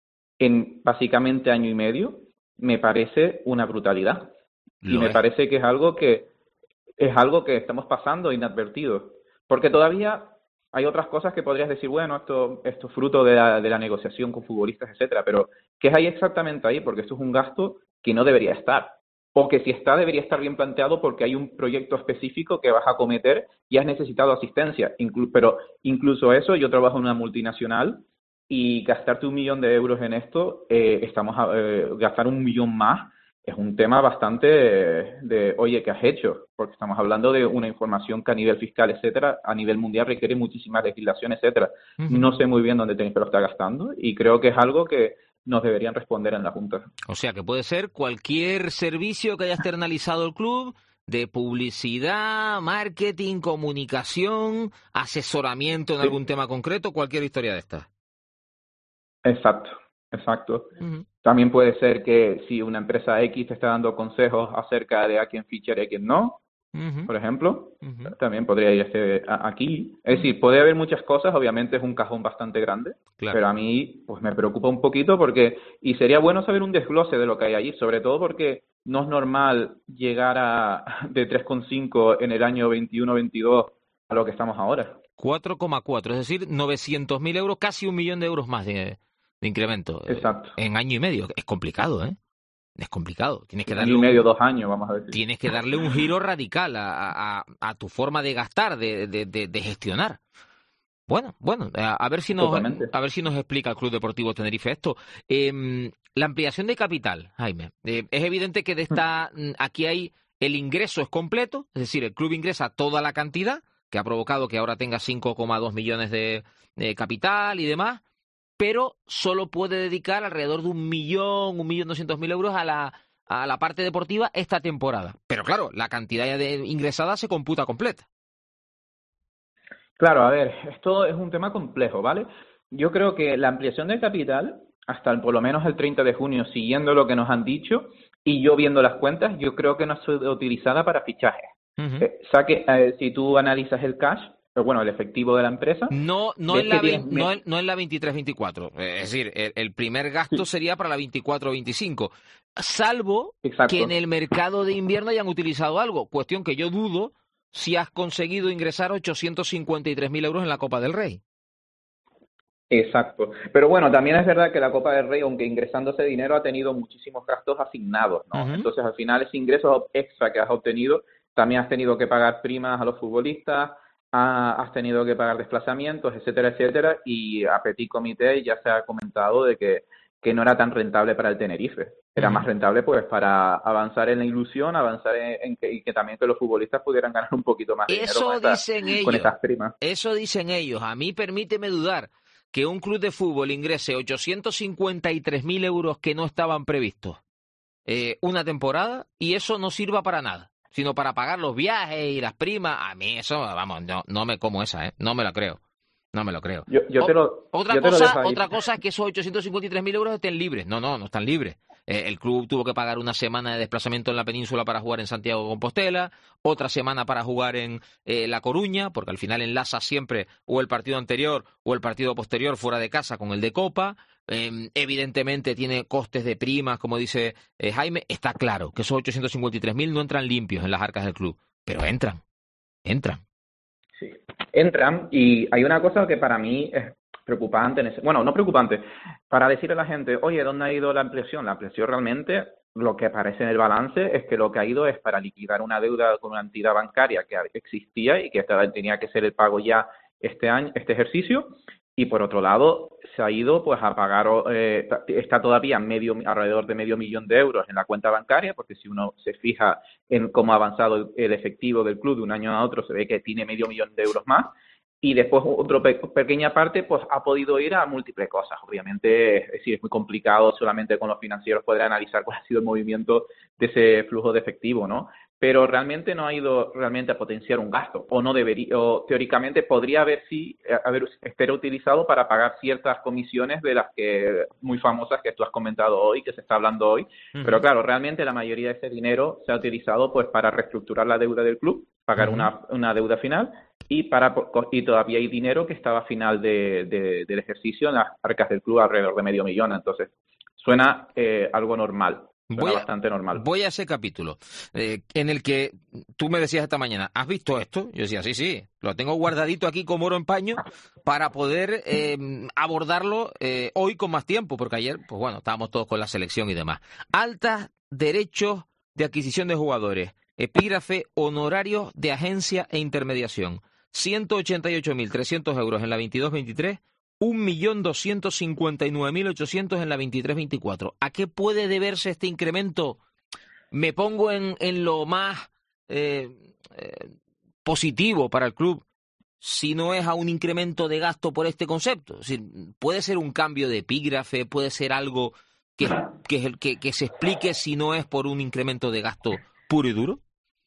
U: en básicamente año y medio me parece una brutalidad. Lo y me es. parece que es algo que es algo que estamos pasando inadvertido, porque todavía hay otras cosas que podrías decir, bueno, esto esto es fruto de la, de la negociación con futbolistas, etcétera, pero ¿qué hay exactamente ahí? Porque esto es un gasto que no debería estar, o que si está debería estar bien planteado porque hay un proyecto específico que vas a acometer y has necesitado asistencia. Inclu- pero incluso eso, yo trabajo en una multinacional, y gastarte un millón de euros en esto, eh, estamos a, eh, gastar un millón más, es un tema bastante de, de, oye, ¿qué has hecho? Porque estamos hablando de una información que a nivel fiscal, etcétera, a nivel mundial requiere muchísima legislación, etcétera. Uh-huh. No sé muy bien dónde tenéis que lo está gastando, y creo que es algo que nos deberían responder en la Junta.
C: O sea, que puede ser cualquier servicio que haya externalizado el club, de publicidad, marketing, comunicación, asesoramiento en sí. algún tema concreto, cualquier historia de estas.
U: Exacto, exacto. Uh-huh. También puede ser que si una empresa X te está dando consejos acerca de a quién fichar y a quién no, uh-huh. por ejemplo, uh-huh. también podría irse aquí. Es uh-huh. decir, puede haber muchas cosas, obviamente es un cajón bastante grande, claro. pero a mí pues me preocupa un poquito porque, y sería bueno saber un desglose de lo que hay allí, sobre todo porque no es normal llegar a de tres coma cinco en el año veintiuno veintidós a lo que estamos ahora.
C: cuatro coma cuatro, es decir, novecientos mil euros, casi un millón de euros más de... de incremento.
U: Exacto.
C: En año y medio. Es complicado, ¿eh? Es complicado. Tienes que darle
U: año y medio,
C: un,
U: dos años, vamos a decir.
C: Tienes que darle un giro radical a, a, a tu forma de gastar, de, de, de, de gestionar. Bueno, bueno, a, a ver si nos Totalmente. a ver si nos explica el Club Deportivo Tenerife esto. Eh, la ampliación de capital, Jaime. Eh, es evidente que de esta aquí hay el ingreso es completo, es decir, el club ingresa toda la cantidad, que ha provocado que ahora tenga cinco coma dos millones de, de capital y demás, pero solo puede dedicar alrededor de un millón, un millón doscientos mil euros a la, a la parte deportiva esta temporada. Pero claro, la cantidad de ingresada se computa completa.
U: Claro, a ver, esto es un tema complejo, ¿vale? Yo creo que la ampliación del capital, hasta el, por lo menos el treinta de junio, siguiendo lo que nos han dicho, y yo viendo las cuentas, yo creo que no ha sido utilizada para fichajes. Uh-huh. Eh, saque, eh, si tú analizas el cash, bueno, el efectivo de la empresa...
C: No no en la, tienes... no, en, no en la veintitrés veinticuatro. Es decir, el, el primer gasto sí. sería para la veinticuatro veinticinco. Salvo Exacto. que en el mercado de invierno hayan utilizado algo. Cuestión que yo dudo si has conseguido ingresar ochocientos cincuenta y tres mil euros en la Copa del Rey.
U: Exacto. Pero bueno, también es verdad que la Copa del Rey, aunque ingresando ese dinero, ha tenido muchísimos gastos asignados, ¿no? Uh-huh. Entonces, al final, ese ingreso extra que has obtenido, también has tenido que pagar primas a los futbolistas, ha- has tenido que pagar desplazamientos, etcétera, etcétera, y a petit comité ya se ha comentado de que, que no era tan rentable para el Tenerife. Era más rentable pues para avanzar en la ilusión, avanzar en, en que, y que también que los futbolistas pudieran ganar un poquito más de dinero
C: Eso
U: con, estas-
C: dicen ellos.
U: con estas primas.
C: Eso dicen ellos. A mí permíteme dudar que un club de fútbol ingrese ochocientos cincuenta y tres mil euros que no estaban previstos eh, una temporada y eso no sirva para nada, sino para pagar los viajes y las primas. A mí eso, vamos, no, no me como esa, ¿eh? No me la creo. No me lo creo.
U: Yo, yo te lo,
C: O- otra
U: yo te lo
C: cosa,
U: dejo ahí.
C: otra cosa es que esos ochocientos cincuenta y tres mil euros estén libres. No, no, no están libres. Eh, el club tuvo que pagar una semana de desplazamiento en la península para jugar en Santiago de Compostela, otra semana para jugar en eh, La Coruña, porque al final enlaza siempre o el partido anterior o el partido posterior fuera de casa con el de Copa. Eh, evidentemente tiene costes de primas, como dice eh, Jaime. Está claro que esos ochocientos cincuenta y tres mil no entran limpios en las arcas del club, pero entran, entran.
U: Sí, entran y hay una cosa que para mí es preocupante, en ese- bueno, no preocupante, para decirle a la gente, oye, ¿dónde ha ido la ampliación? La ampliación realmente, lo que aparece en el balance es que lo que ha ido es para liquidar una deuda con una entidad bancaria que existía y que esta- tenía que ser el pago ya este año, este ejercicio, y por otro lado se ha ido pues a pagar, eh, está todavía medio alrededor de medio millón de euros en la cuenta bancaria, porque si uno se fija en cómo ha avanzado el, el efectivo del club de un año a otro, se ve que tiene medio millón de euros más. Y después otra pe pequeña parte pues ha podido ir a múltiples cosas. Obviamente, es decir, es muy complicado solamente con los financieros poder analizar cuál ha sido el movimiento de ese flujo de efectivo, ¿no? Pero realmente no ha ido realmente a potenciar un gasto, o no debería, o teóricamente podría haber sí haber estar utilizado para pagar ciertas comisiones de las que muy famosas que tú has comentado hoy, que se está hablando hoy. Uh-huh. Pero claro, realmente la mayoría de ese dinero se ha utilizado pues para reestructurar la deuda del club, pagar uh-huh. una, una deuda final, y para y todavía hay dinero que estaba a final de, de, del ejercicio en las arcas del club alrededor de medio millón. Entonces suena eh, algo normal.
C: Voy a,
U: bastante normal.
C: Voy a ese capítulo eh, en el que tú me decías esta mañana, ¿has visto esto? Yo decía, sí, sí, lo tengo guardadito aquí como oro en paño para poder eh, abordarlo eh, hoy con más tiempo, porque ayer, pues bueno, estábamos todos con la selección y demás. Altas derechos de adquisición de jugadores, epígrafe honorarios de agencia e intermediación, ciento ochenta y ocho mil trescientos euros en la veintidós veintitrés, un millón doscientos cincuenta y nueve mil ochocientos en la veintitrés veinticuatro. ¿A qué puede deberse este incremento? Me pongo en, en lo más eh, eh, positivo para el club, si no es a un incremento de gasto por este concepto. Es decir, puede ser un cambio de epígrafe, puede ser algo que, que, que, que se explique si no es por un incremento de gasto puro y duro.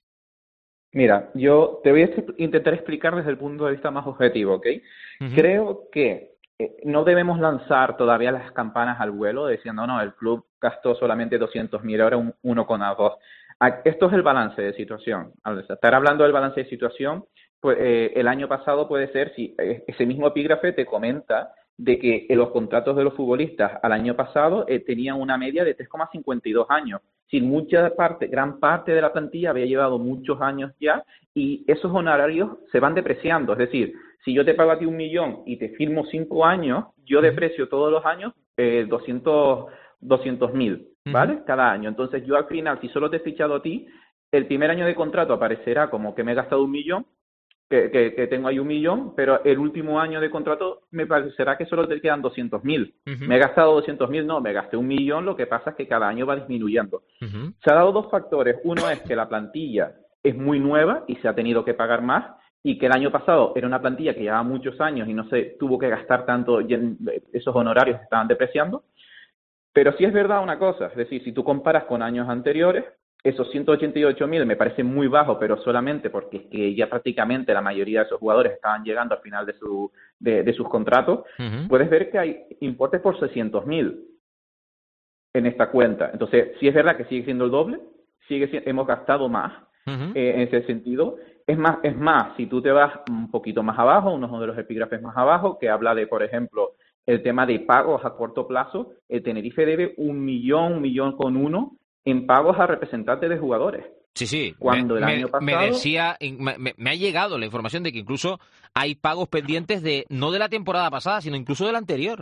U: Mira, yo te voy a intentar explicar desde el punto de vista más objetivo, ¿ok? Uh-huh. Creo que eh, no debemos lanzar todavía las campanas al vuelo diciendo, no, el club gastó solamente doscientos mil euros, un uno coma dos. Esto es el balance de situación. Al estar hablando del balance de situación, pues eh, el año pasado puede ser, si eh, ese mismo epígrafe te comenta de que eh, los contratos de los futbolistas al año pasado eh, tenían una media de tres coma cincuenta y dos años. Si mucha parte, gran parte de la plantilla había llevado muchos años ya y esos honorarios se van depreciando. Es decir, si yo te pago a ti un millón y te firmo cinco años, yo deprecio todos los años eh, doscientos mil, ¿vale? Uh-huh. Cada año. Entonces yo al final, si solo te he fichado a ti, el primer año de contrato aparecerá como que me he gastado un millón, que, que, que tengo ahí un millón, pero el último año de contrato me parecerá que solo te quedan doscientos mil. Uh-huh. Me he gastado doscientos mil, no, me gasté un millón, lo que pasa es que cada año va disminuyendo. Uh-huh. Se ha dado dos factores. Uno es que la plantilla es muy nueva y se ha tenido que pagar más, y que el año pasado era una plantilla que llevaba muchos años y no se tuvo que gastar tanto, y esos honorarios estaban depreciando. Pero sí es verdad una cosa, es decir, si tú comparas con años anteriores, esos ciento ochenta y ocho mil me parece muy bajo, pero solamente porque es que ya prácticamente la mayoría de esos jugadores estaban llegando al final de, su, de, de sus contratos. Uh-huh. Puedes ver que hay importes por seiscientos mil en esta cuenta. Entonces, sí es verdad que sigue siendo el doble, sigue hemos gastado más uh-huh. eh, en ese sentido. Es más, es más, si tú te vas un poquito más abajo, uno de los epígrafes más abajo, que habla de, por ejemplo, el tema de pagos a corto plazo, el Tenerife debe un millón, un millón con uno en pagos a representantes de jugadores.
C: Sí, sí.
U: Cuando
C: me,
U: el año pasado...
C: me decía, me, me ha llegado la información de que incluso hay pagos pendientes de no de la temporada pasada, sino incluso de la anterior.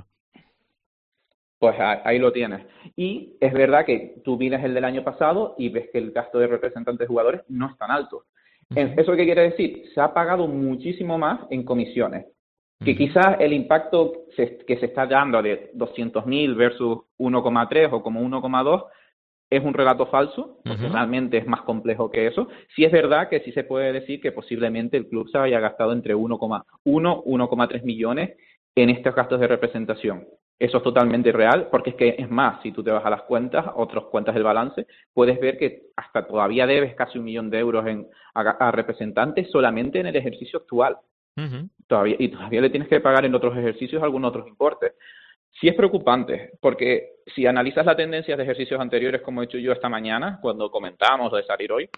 U: Pues ahí lo tienes. Y es verdad que tú miras el del año pasado y ves que el gasto de representantes de jugadores no es tan alto. ¿Eso qué quiere decir? Se ha pagado muchísimo más en comisiones. Que quizás el impacto se, que se está dando de doscientos mil versus uno coma tres o como uno coma dos es un relato falso, porque uh-huh. realmente es más complejo que eso. Sí es verdad que sí se puede decir que posiblemente el club se haya gastado entre uno coma uno y uno coma tres millones en estos gastos de representación. Eso es totalmente real, porque es que es más, si tú te vas a las cuentas, otras cuentas del balance, puedes ver que hasta todavía debes casi un millón de euros en, a, a representantes solamente en el ejercicio actual. Uh-huh. Todavía, y todavía le tienes que pagar en otros ejercicios algunos otros importes. Sí es preocupante, porque si analizas las tendencias de ejercicios anteriores, como he hecho yo esta mañana, cuando comentábamos de salir hoy,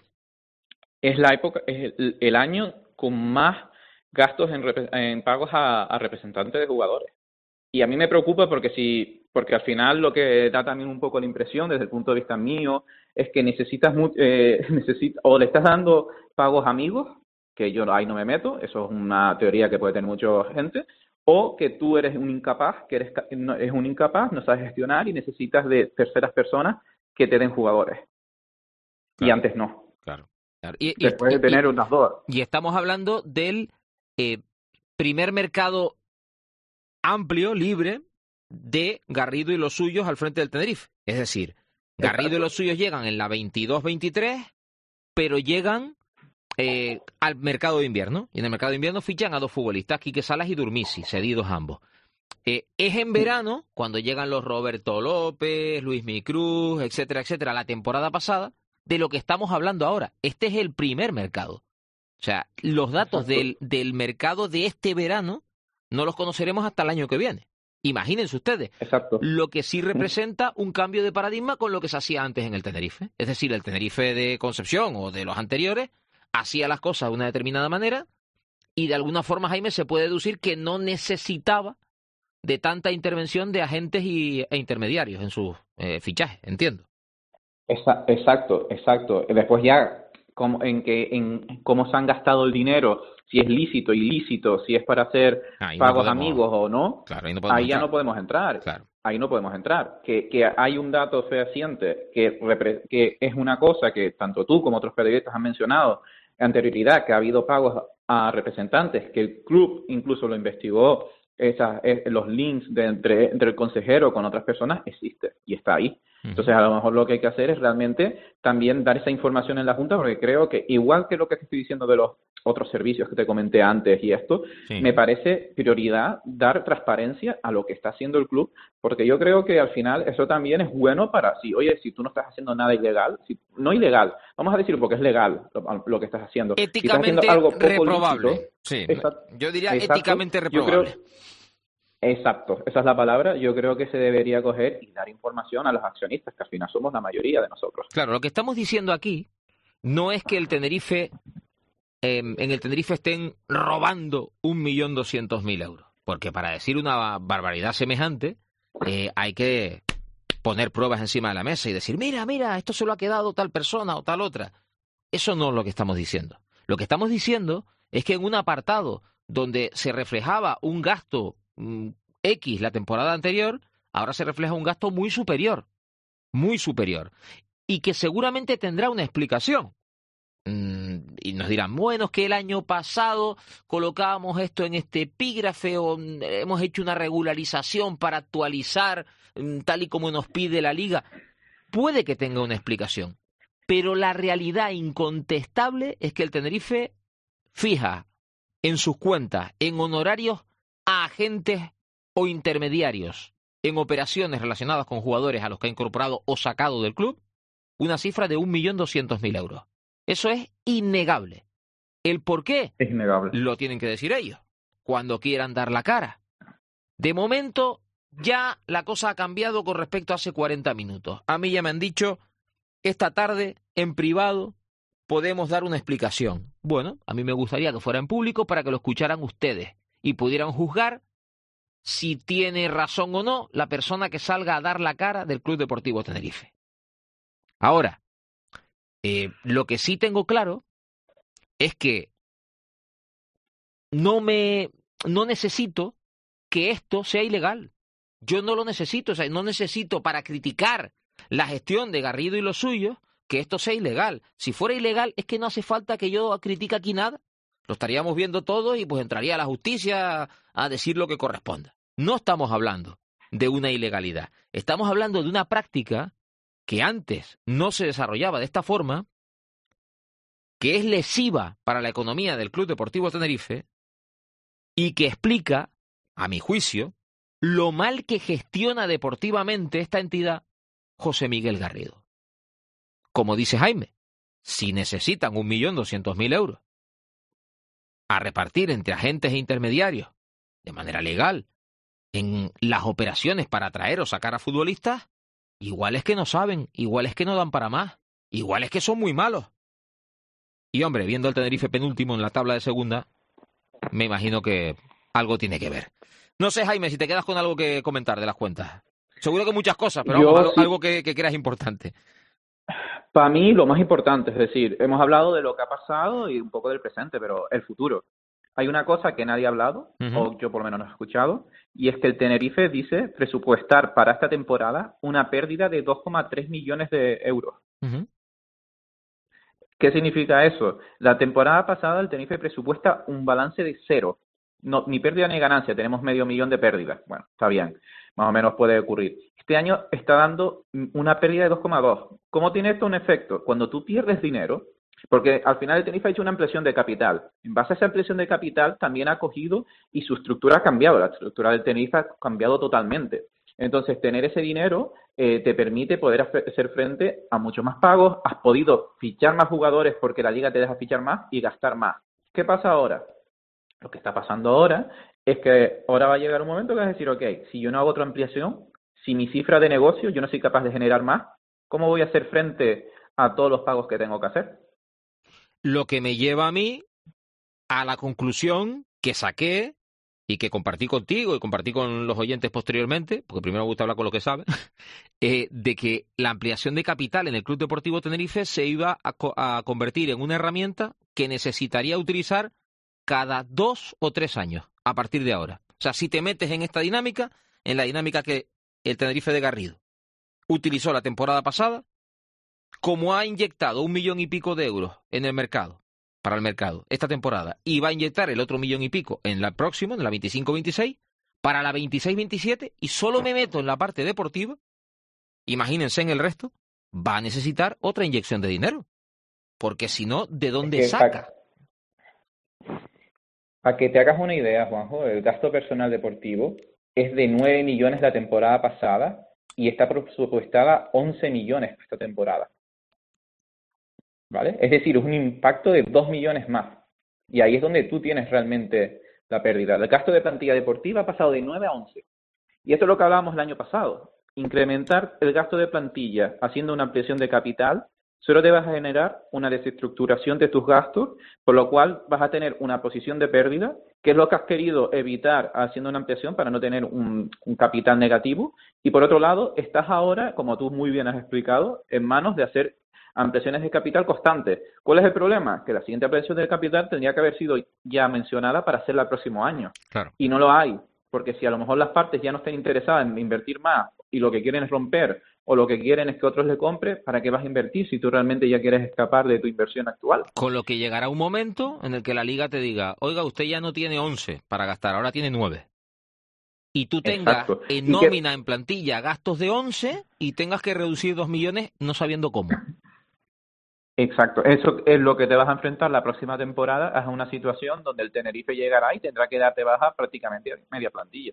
U: es la época, es el, el año con más gastos en, en pagos a, a representantes de jugadores. Y a mí me preocupa porque si, porque al final lo que da también un poco la impresión desde el punto de vista mío es que necesitas, eh, necesita, o le estás dando pagos a amigos, que yo ahí no me meto, eso es una teoría que puede tener mucha gente, o que tú eres un incapaz, que eres, no, eres un incapaz, no sabes gestionar y necesitas de terceras personas que te den jugadores. Claro. Y antes no.
C: Claro. claro. Y,
U: Después
C: y,
U: de tener
C: y,
U: unas dos.
C: Y estamos hablando del eh, primer mercado amplio, libre, de Garrido y los suyos al frente del Tenerife. Es decir, Garrido Exacto. y los suyos llegan en la veintidós veintitrés, pero llegan Eh, al mercado de invierno, y en el mercado de invierno fichan a dos futbolistas, Quique Salas y Durmisi, cedidos ambos. Eh, es en verano, cuando llegan los Roberto López, Luis Micruz, etcétera, etcétera, la temporada pasada, de lo que estamos hablando ahora. Este es el primer mercado. O sea, los datos del, del mercado de este verano no los conoceremos hasta el año que viene. Imagínense ustedes.
U: Exacto.
C: Lo que sí representa un cambio de paradigma con lo que se hacía antes en el Tenerife. Es decir, el Tenerife de Concepción o de los anteriores hacía las cosas de una determinada manera y de alguna forma, Jaime, se puede deducir que no necesitaba de tanta intervención de agentes y, e intermediarios en sus eh, fichajes, entiendo.
U: Exacto, exacto. Después ya como, en que en cómo se han gastado el dinero, si es lícito, ilícito, si es para hacer ahí pagos no podemos, amigos o no,
C: claro, ahí, no
U: ahí ya no podemos entrar.
C: Claro.
U: Ahí no podemos entrar. Que, que hay un dato fehaciente que, repre, que es una cosa que tanto tú como otros periodistas han mencionado anterioridad, que ha habido pagos a representantes, que el club incluso lo investigó, esas, los links de entre, entre el consejero con otras personas, existe y está ahí. Entonces, a lo mejor lo que hay que hacer es realmente también dar esa información en la Junta, porque creo que, igual que lo que estoy diciendo de los otros servicios que te comenté antes y esto, sí. me parece prioridad dar transparencia a lo que está haciendo el club, porque yo creo que al final eso también es bueno para, si oye, si tú no estás haciendo nada ilegal, si, no ilegal, vamos a decirlo porque es legal lo, lo que estás haciendo.
C: Éticamente
U: si estás haciendo algo poco
C: reprobable.
U: Lícito,
C: sí.
U: exacto,
C: yo diría
U: exacto,
C: éticamente reprobable.
U: Yo creo, exacto, esa es la palabra. Yo creo que se debería coger y dar información a los accionistas, que al final somos la mayoría de nosotros.
C: Claro, lo que estamos diciendo aquí no es que el Tenerife, eh, en el Tenerife estén robando un millón doscientos mil euros, porque para decir una barbaridad semejante eh, hay que poner pruebas encima de la mesa y decir, mira, mira, esto se lo ha quedado tal persona o tal otra. Eso no es lo que estamos diciendo. Lo que estamos diciendo es que en un apartado donde se reflejaba un gasto X la temporada anterior, ahora se refleja un gasto muy superior, muy superior, y que seguramente tendrá una explicación. Mm, y nos dirán, bueno, es que el año pasado colocábamos esto en este epígrafe o hemos hecho una regularización para actualizar mm, tal y como nos pide la Liga. Puede que tenga una explicación, pero la realidad incontestable es que el Tenerife fija en sus cuentas, en honorarios a agentes o intermediarios en operaciones relacionadas con jugadores a los que ha incorporado o sacado del club, una cifra de un millón doscientos mil euros. Eso es innegable. ¿El por qué?
U: Es innegable.
C: Lo tienen que decir ellos, cuando quieran dar la cara. De momento, ya la cosa ha cambiado con respecto a hace cuarenta minutos. A mí ya me han dicho, esta tarde, en privado, podemos dar una explicación. Bueno, a mí me gustaría que fuera en público para que lo escucharan ustedes y pudieran juzgar si tiene razón o no la persona que salga a dar la cara del Club Deportivo Tenerife. Ahora, eh, lo que sí tengo claro es que no me no necesito que esto sea ilegal. Yo no lo necesito, o sea, no necesito para criticar la gestión de Garrido y los suyos, que esto sea ilegal. Si fuera ilegal, es que no hace falta que yo critique aquí nada. Lo estaríamos viendo todo y pues entraría la justicia a decir lo que corresponda. No estamos hablando de una ilegalidad. Estamos hablando de una práctica que antes no se desarrollaba de esta forma, que es lesiva para la economía del Club Deportivo Tenerife y que explica, a mi juicio, lo mal que gestiona deportivamente esta entidad José Miguel Garrido. Como dice Jaime, si necesitan un millón doscientos mil euros a repartir entre agentes e intermediarios de manera legal en las operaciones para atraer o sacar a futbolistas, igual es que no saben, igual es que no dan para más, igual es que son muy malos. Y hombre, viendo el Tenerife penúltimo en la tabla de segunda, me imagino que algo tiene que ver. No sé, Jaime, si te quedas con algo que comentar de las cuentas. Seguro que muchas cosas, pero vamos, algo, sí. algo que, que creas importante.
U: Para mí lo más importante, es decir, hemos hablado de lo que ha pasado y un poco del presente, pero el futuro. Hay una cosa que nadie ha hablado, uh-huh. o yo por lo menos no he escuchado, y es que el Tenerife dice presupuestar para esta temporada una pérdida de dos coma tres millones de euros.
C: Uh-huh.
U: ¿Qué significa eso? La temporada pasada el Tenerife presupuesta un balance de cero. No, ni pérdida ni ganancia, tenemos medio millón de pérdidas. Bueno, está bien, más o menos puede ocurrir. Este año está dando una pérdida de dos coma dos. ¿Cómo tiene esto un efecto? Cuando tú pierdes dinero, porque al final el Tenerife ha hecho una ampliación de capital. En base a esa ampliación de capital también ha cogido y su estructura ha cambiado. La estructura del Tenerife ha cambiado totalmente. Entonces, tener ese dinero eh, te permite poder hacer frente a muchos más pagos. Has podido fichar más jugadores porque la liga te deja fichar más y gastar más. ¿Qué pasa ahora? Lo que está pasando ahora es que ahora va a llegar un momento que vas a decir, ok, si yo no hago otra ampliación, si mi cifra de negocio yo no soy capaz de generar más, ¿cómo voy a hacer frente a todos los pagos que tengo que hacer?
C: Lo que me lleva a mí a la conclusión que saqué y que compartí contigo y compartí con los oyentes posteriormente, porque primero me gusta hablar con lo que saben, eh, de que la ampliación de capital en el Club Deportivo Tenerife se iba a, co- a convertir en una herramienta que necesitaría utilizar cada dos o tres años a partir de ahora. O sea, si te metes en esta dinámica, en la dinámica que el Tenerife de Garrido utilizó la temporada pasada, como ha inyectado un millón y pico de euros en el mercado, para el mercado, esta temporada, y va a inyectar el otro millón y pico en la próxima, en la veinticinco veintiséis, para la veintiséis veintisiete, y solo me meto en la parte deportiva, imagínense en el resto, va a necesitar otra inyección de dinero. Porque si no, ¿de dónde
U: es que
C: saca?
U: Para, para que te hagas una idea, Juanjo, el gasto personal deportivo es de nueve millones la temporada pasada y está presupuestada once millones esta temporada. ¿Vale? Es decir, es un impacto de dos millones más. Y ahí es donde tú tienes realmente la pérdida. El gasto de plantilla deportiva ha pasado de nueve a once. Y esto es lo que hablábamos el año pasado. Incrementar el gasto de plantilla haciendo una ampliación de capital solo te vas a generar una desestructuración de tus gastos, por lo cual vas a tener una posición de pérdida, que es lo que has querido evitar haciendo una ampliación para no tener un, un capital negativo. Y por otro lado, estás ahora, como tú muy bien has explicado, en manos de hacer ampliaciones de capital constantes. ¿Cuál es el problema? Que la siguiente ampliación de capital tendría que haber sido ya mencionada para hacerla el próximo año.
C: Claro.
U: Y no lo hay, porque si a lo mejor las partes ya no están interesadas en invertir más y lo que quieren es romper o lo que quieren es que otros le compren, ¿para qué vas a invertir si tú realmente ya quieres escapar de tu inversión actual?
C: Con lo que llegará un momento en el que la liga te diga, oiga, usted ya no tiene once para gastar, ahora tiene nueve. Y tú tengas
U: Exacto.
C: en
U: ¿Y
C: nómina,
U: qué?
C: en plantilla, gastos de once y tengas que reducir dos millones no sabiendo cómo.
U: Exacto, eso es lo que te vas a enfrentar la próxima temporada, a una situación donde el Tenerife llegará y tendrá que darte baja prácticamente media plantilla.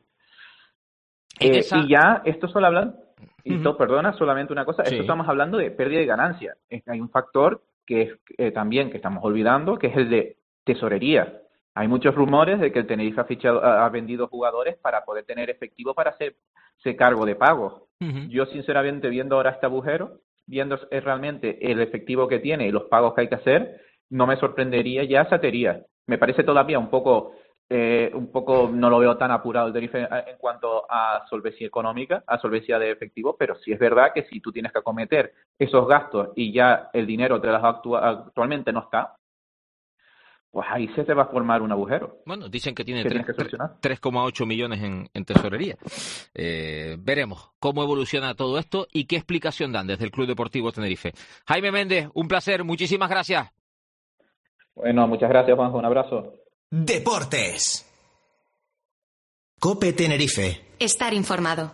U: Eh, esa... Y ya, esto solo hablando, esto, uh-huh. perdona, solamente una cosa,
C: sí.
U: esto estamos hablando de pérdida de ganancia. Hay un factor que es eh, también que estamos olvidando, que es el de tesorería. Hay muchos rumores de que el Tenerife ha, fichado, ha vendido jugadores para poder tener efectivo para hacerse cargo de pagos. Uh-huh. Yo, sinceramente, viendo ahora este agujero, viendo realmente el efectivo que tiene y los pagos que hay que hacer, no me sorprendería ya esa teoría. Me parece todavía un poco, eh, un poco no lo veo tan apurado el Tenerife en cuanto a solvencia económica, a solvencia de efectivo, pero sí es verdad que si tú tienes que acometer esos gastos y ya el dinero te los actua- actualmente no está, pues ahí se te va a formar un agujero.
C: Bueno, dicen que tiene
U: que tienes que solucionar.
C: tres coma ocho millones en, en tesorería. Eh, veremos cómo evoluciona todo esto y qué explicación dan desde el Club Deportivo Tenerife. Jaime Méndez, un placer, muchísimas gracias.
U: Bueno, muchas gracias, Juanjo, un abrazo.
A: Deportes. COPE Tenerife.
J: Estar informado.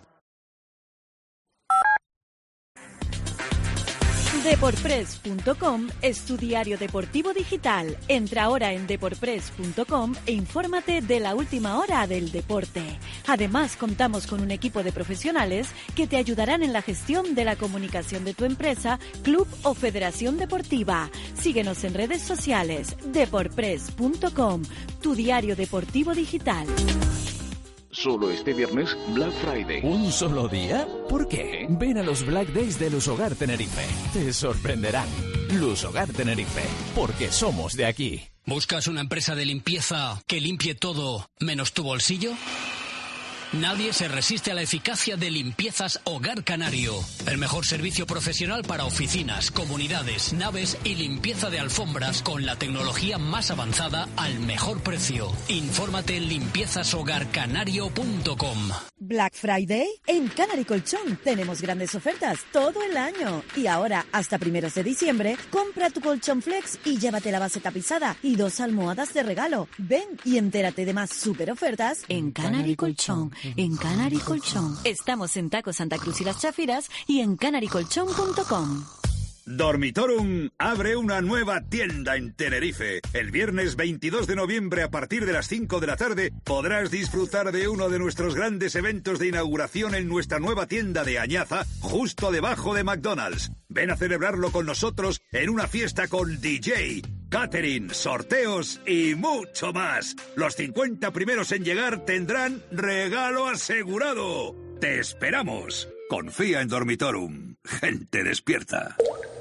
G: Deporpress punto com es tu diario deportivo digital. Entra ahora en deporpress punto com e infórmate de la última hora del deporte. Además, contamos con un equipo de profesionales que te ayudarán en la gestión de la comunicación de tu empresa, club o federación deportiva. Síguenos en redes sociales. Deporpress punto com, tu diario deportivo digital.
K: Solo este viernes, Black Friday.
L: ¿Un solo día? ¿Por qué? Ven a los Black Days de Lusogar Tenerife. Te sorprenderán. Lusogar Tenerife, porque somos de aquí.
V: ¿Buscas una empresa de limpieza que limpie todo menos tu bolsillo? Nadie se resiste a la eficacia de Limpiezas Hogar Canario. El mejor servicio profesional para oficinas, comunidades, naves y limpieza de alfombras con la tecnología más avanzada al mejor precio. Infórmate en limpiezas hogar canario punto com.
G: Black Friday en Canary Colchón. Tenemos grandes ofertas todo el año. Y ahora, hasta primeros de diciembre, compra tu colchón flex y llévate la base tapizada y dos almohadas de regalo. Ven y entérate de más super ofertas en Canary Colchón. En Canary Colchón. Estamos en Taco Santa Cruz y Las Chafiras y en canary colchón punto com.
R: Dormitorum abre una nueva tienda en Tenerife. El viernes veintidós de noviembre a partir de las cinco de la tarde podrás disfrutar de uno de nuestros grandes eventos de inauguración en nuestra nueva tienda de Añaza, justo debajo de McDonald's. Ven a celebrarlo con nosotros en una fiesta con D J, catering, sorteos y mucho más. Los cincuenta primeros en llegar tendrán regalo asegurado. ¡Te esperamos! Confía en Dormitorum. Gente despierta.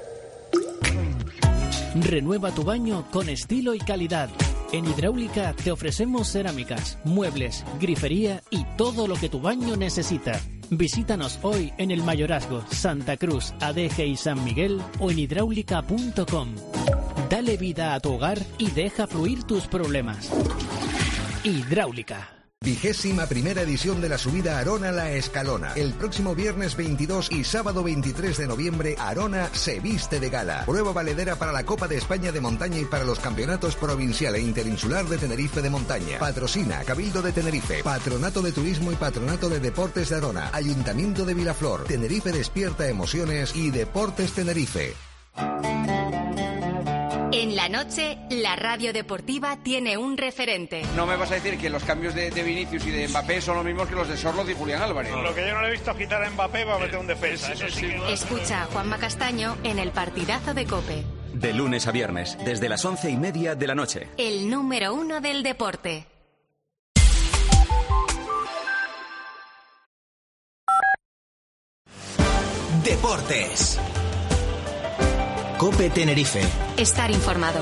M: Renueva tu baño con estilo y calidad. En Hidráulica te ofrecemos cerámicas, muebles, grifería y todo lo que tu baño necesita. Visítanos hoy en el Mayorazgo, Santa Cruz, Adeje y San Miguel o en hidráulica punto com. Dale vida a tu hogar y deja fluir tus problemas. Hidráulica.
Q: Vigésima primera edición de la subida Arona La Escalona. El próximo viernes veintidós y sábado veintitrés de noviembre, Arona se viste de gala. Prueba valedera para la Copa de España de Montaña y para los campeonatos provincial e interinsular de Tenerife de Montaña. Patrocina Cabildo de Tenerife, Patronato de Turismo y Patronato de Deportes de Arona, Ayuntamiento de Vilaflor, Tenerife Despierta Emociones y Deportes Tenerife.
J: En la noche, la radio deportiva tiene un referente.
W: No me vas a decir que los cambios de, de Vinicius y de Mbappé son los mismos que los de Sorloth y Julián Álvarez.
B: Lo que yo no le he visto quitar a Mbappé va a meter un defensa. Eso sí que...
J: Escucha a Juanma Castaño en el partidazo de COPE.
S: De lunes a viernes, desde las once y media de la noche.
J: El número uno del deporte.
A: Deportes. COPE Tenerife.
J: Estar informado.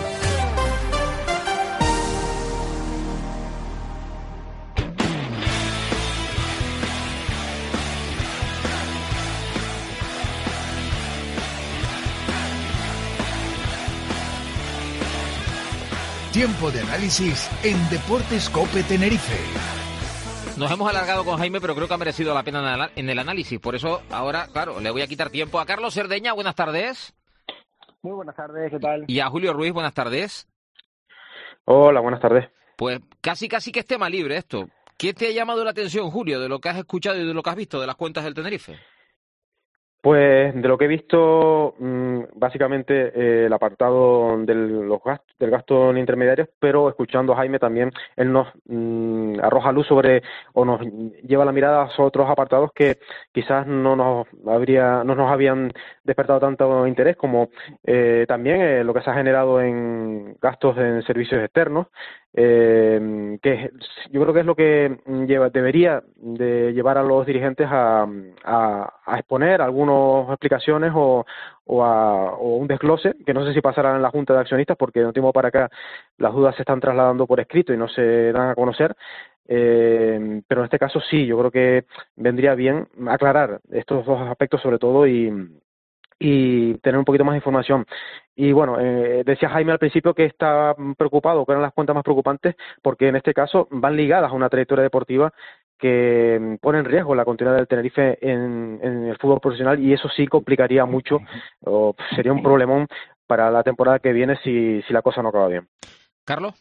X: Tiempo de análisis en Deportes COPE Tenerife.
C: Nos hemos alargado con Jaime, pero creo que ha merecido la pena en el análisis. Por eso, ahora, claro, le voy a quitar tiempo a Carlos Cerdeña. Buenas tardes.
Y: Muy buenas tardes, ¿qué tal?
C: Y a Julio Ruiz, buenas tardes.
Z: Hola, buenas tardes.
C: Pues casi casi que es tema libre esto. ¿Qué te ha llamado la atención, Julio, de lo que has escuchado y de lo que has visto de las cuentas del Tenerife?
Z: Pues de lo que he visto, básicamente eh, el apartado del, los gastos, del gasto en intermediarios, pero escuchando a Jaime también, él nos mm, arroja luz sobre, o nos lleva la mirada a otros apartados que quizás no nos habría, no nos habían despertado tanto interés, como eh, también eh, lo que se ha generado en gastos en servicios externos, eh, que yo creo que es lo que lleva, debería de llevar a los dirigentes a, a, a exponer algunos explicaciones o, o, a, o un desglose, que no sé si pasará en la Junta de Accionistas, porque de un tiempo para acá las dudas se están trasladando por escrito y no se dan a conocer, eh, pero en este caso sí, yo creo que vendría bien aclarar estos dos aspectos sobre todo y, y tener un poquito más de información. Y bueno, eh, decía Jaime al principio que está preocupado, que eran las cuentas más preocupantes, porque en este caso van ligadas a una trayectoria deportiva que pone en riesgo la continuidad del Tenerife en, en el fútbol profesional, y eso sí complicaría mucho, o sería un problemón para la temporada que viene si, si la cosa no acaba bien.
C: ¿Carlos?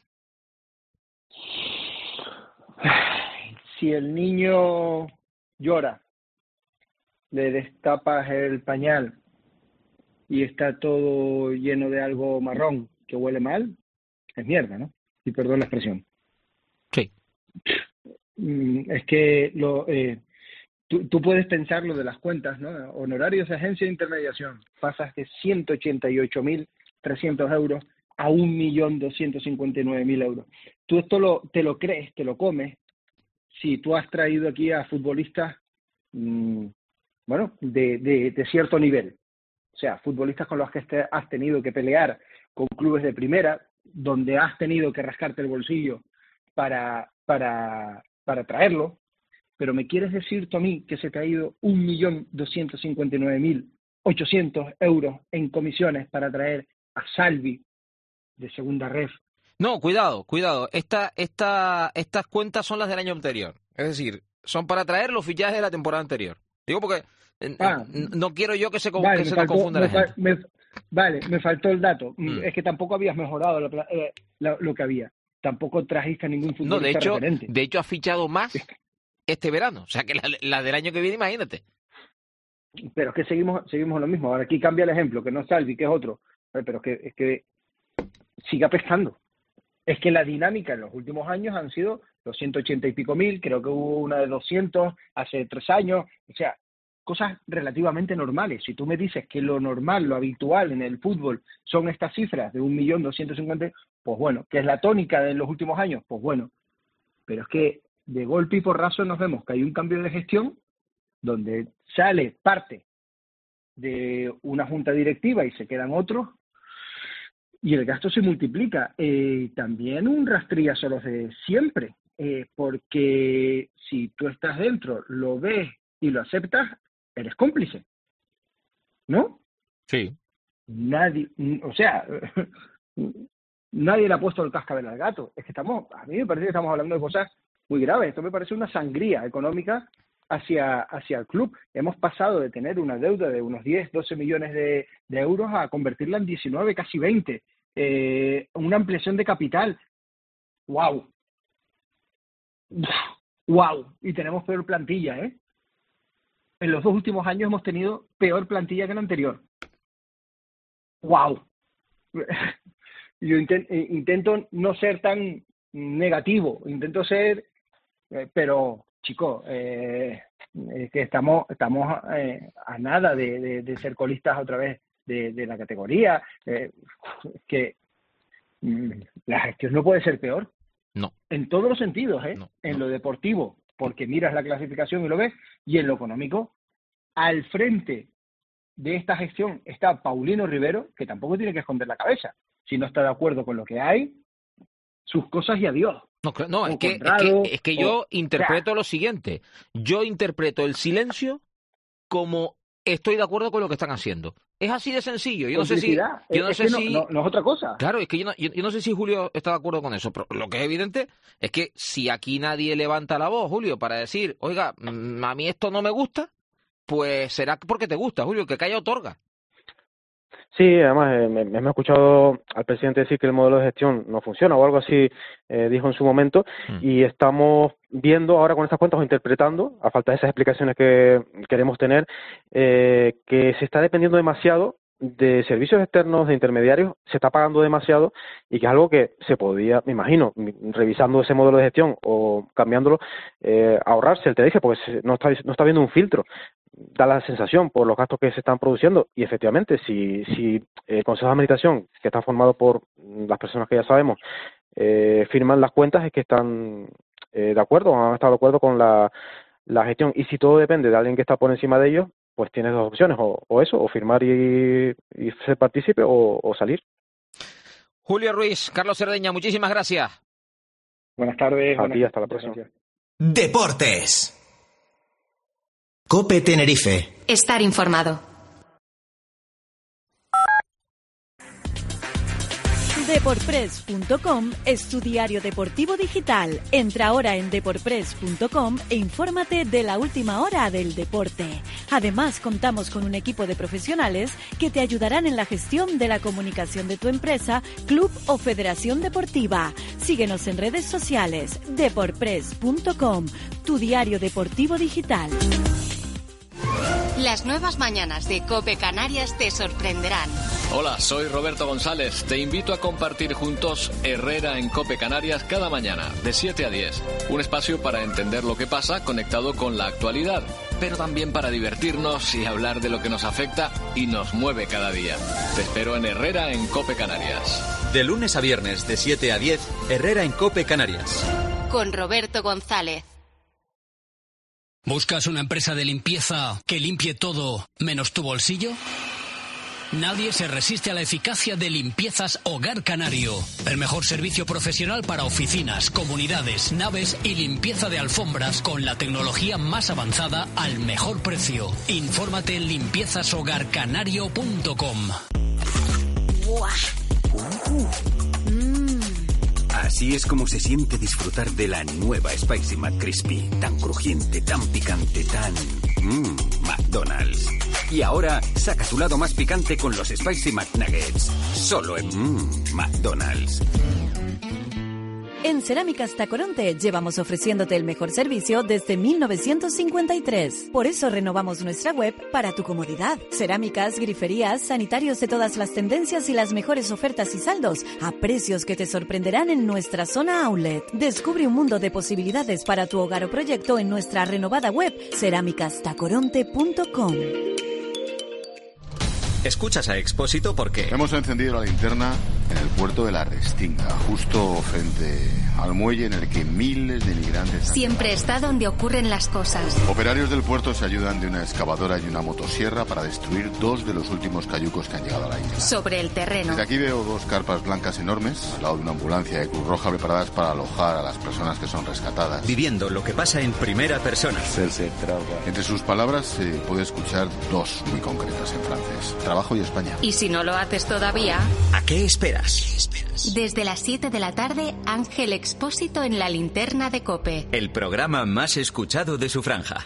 Y: Si el niño llora, le destapas el pañal y está todo lleno de algo marrón que huele mal, es mierda, ¿no? Y perdón la expresión.
C: Sí.
Y: Es que lo, eh, tú, tú puedes pensar lo de las cuentas, ¿no? Honorarios de agencia de intermediación. Pasas de ciento ochenta y ocho mil trescientos euros a un millón doscientos cincuenta y nueve mil euros. Tú esto lo, te lo crees, te lo comes, si tú has traído aquí a futbolistas, mmm, bueno, de, de, de cierto nivel. O sea, futbolistas con los que este, has tenido que pelear con clubes de primera, donde has tenido que rascarte el bolsillo para, para, para traerlo. Pero ¿me quieres decir tú a mí que se te ha ido un millón doscientos cincuenta y nueve mil ochocientos euros en comisiones para traer a Salvi de segunda ref?
C: No, cuidado, cuidado. Esta, esta, estas cuentas son las del año anterior. Es decir, son para traer los fichajes de la temporada anterior. Digo porque ah, no quiero yo que se, vale, que se faltó, nos confunda la gente.
Y: Me, vale, me faltó el dato. Mm. Es que tampoco habías mejorado la, eh, la, lo que había. Tampoco trajiste a ningún futbolista
C: no, de hecho,
Y: referente.
C: De hecho, has fichado más este verano. O sea, que la, la del año que viene, imagínate.
Y: Pero es que seguimos seguimos lo mismo. Ahora aquí cambia el ejemplo, que no es Salvi, que es otro. Pero es que, es que sigue apestando. Es que la dinámica en los últimos años han sido los ciento ochenta y pico mil, creo que hubo una de doscientos hace tres años, o sea, cosas relativamente normales. Si tú me dices que lo normal, lo habitual en el fútbol son estas cifras de un millón doscientos cincuenta, pues bueno, que es la tónica de los últimos años, pues bueno. Pero es que de golpe y porrazo nos vemos que hay un cambio de gestión donde sale parte de una junta directiva y se quedan otros, y el gasto se multiplica. Eh, también un rastrillazo los de siempre, eh, porque si tú estás dentro, lo ves y lo aceptas, eres cómplice, ¿no?
C: Sí.
Y: Nadie, o sea, nadie le ha puesto el cascabel al gato. Es que estamos, a mí me parece que estamos hablando de cosas muy graves. Esto me parece una sangría económica hacia, hacia el club. Hemos pasado de tener una deuda de unos diez, doce millones de, de euros a convertirla en diecinueve, casi veinte. Eh, una ampliación de capital. ¡Wow! ¡Wow! Y tenemos peor plantilla, ¿eh? En los dos últimos años hemos tenido peor plantilla que la anterior. ¡Wow! Yo intent, intento no ser tan negativo, intento ser, eh, pero, chicos, eh, eh, que estamos estamos eh, a nada de, de, de ser colistas otra vez de, de la categoría. Eh, que mm, la gestión no puede ser peor.
C: No.
Y: En todos los sentidos, ¿eh?
C: No,
Y: en
C: no.
Y: lo deportivo, porque miras la clasificación y lo ves, y en lo económico, al frente de esta gestión está Paulino Rivero, que tampoco tiene que esconder la cabeza. Si no está de acuerdo con lo que hay, sus cosas y adiós.
C: No, no es, que, Conrado, es que es que yo o, interpreto o sea, lo siguiente. Yo interpreto el silencio como estoy de acuerdo con lo que están haciendo. Es así de sencillo. Yo no sé si... Yo no,
Y: es
C: sé
Y: que
C: si...
Y: No, no, no es otra cosa.
C: Claro, es que yo no, yo, yo no sé si Julio está de acuerdo con eso, pero lo que es evidente es que si aquí nadie levanta la voz, Julio, para decir, oiga, a mí esto no me gusta, pues será porque te gusta, Julio, que calla otorga.
Z: Sí, además eh, me, me he escuchado al presidente decir que el modelo de gestión no funciona o algo así, eh, dijo en su momento, mm. y estamos viendo ahora con estas cuentas o interpretando, a falta de esas explicaciones que queremos tener, eh, que se está dependiendo demasiado de servicios externos, de intermediarios, se está pagando demasiado y que es algo que se podía, me imagino, revisando ese modelo de gestión o cambiándolo, eh, ahorrarse el T D F, porque no está, no está viendo un filtro. Da la sensación por los gastos que se están produciendo y efectivamente si, si el Consejo de Administración, que está formado por las personas que ya sabemos, eh, firman las cuentas, es que están eh, de acuerdo, han estado de acuerdo con la, la gestión, y si todo depende de alguien que está por encima de ellos, pues tienes dos opciones, o, o eso, o firmar y, y ser partícipe o, o salir.
C: Julio Ruiz, Carlos Cerdeña, muchísimas gracias.
Y: Buenas tardes.
Z: A ti, hasta la próxima.
A: Deportes. COPE Tenerife.
J: Estar informado.
G: Deporpress punto com es tu diario deportivo digital. Entra ahora en Deporpress punto com e infórmate de la última hora del deporte. Además, contamos con un equipo de profesionales que te ayudarán en la gestión de la comunicación de tu empresa, club o federación deportiva. Síguenos en redes sociales. Deporpress punto com, tu diario deportivo digital.
J: Las nuevas mañanas de COPE Canarias te sorprenderán.
D: Hola, soy Roberto González. Te invito a compartir juntos Herrera en COPE Canarias cada mañana, de siete a diez. Un espacio para entender lo que pasa conectado con la actualidad, pero también para divertirnos y hablar de lo que nos afecta y nos mueve cada día. Te espero en Herrera en COPE Canarias.
S: De lunes a viernes, de siete a diez, Herrera en COPE Canarias.
J: Con Roberto González.
V: ¿Buscas una empresa de limpieza que limpie todo menos tu bolsillo? Nadie se resiste a la eficacia de Limpiezas Hogar Canario. El mejor servicio profesional para oficinas, comunidades, naves y limpieza de alfombras con la tecnología más avanzada al mejor precio. Infórmate en limpiezas hogar canario punto com.
E: Así es como se siente disfrutar de la nueva Spicy McCrispy. Tan crujiente, tan picante, tan... Mmm, McDonald's. Y ahora, saca tu lado más picante con los Spicy McNuggets. Solo en Mmm, McDonald's.
G: En Cerámicas Tacoronte llevamos ofreciéndote el mejor servicio desde mil novecientos cincuenta y tres. Por eso renovamos nuestra web para tu comodidad. Cerámicas, griferías, sanitarios de todas las tendencias y las mejores ofertas y saldos a precios que te sorprenderán en nuestra zona outlet. Descubre un mundo de posibilidades para tu hogar o proyecto en nuestra renovada web cerámicas tacoronte punto com.
S: Escuchas a Expósito porque...
T: Hemos encendido la linterna en el puerto de la Restinga, justo frente al muelle en el que miles de migrantes...
J: Siempre está donde ocurren las cosas.
T: Operarios del puerto se ayudan de una excavadora y una motosierra para destruir dos de los últimos cayucos que han llegado a la isla.
J: Sobre el terreno.
T: Desde aquí veo dos carpas blancas enormes, al lado de una ambulancia de Cruz Roja preparadas para alojar a las personas que son rescatadas.
S: Viviendo lo que pasa en primera persona.
T: Entre sus palabras se puede escuchar dos muy concretas en francés. Trabajo y España.
J: Y si no lo haces todavía...
S: ¿A qué esperas?
J: ¿Qué esperas? Desde las siete de la tarde, Ángel Expósito en la linterna de COPE.
S: El programa más escuchado de su franja.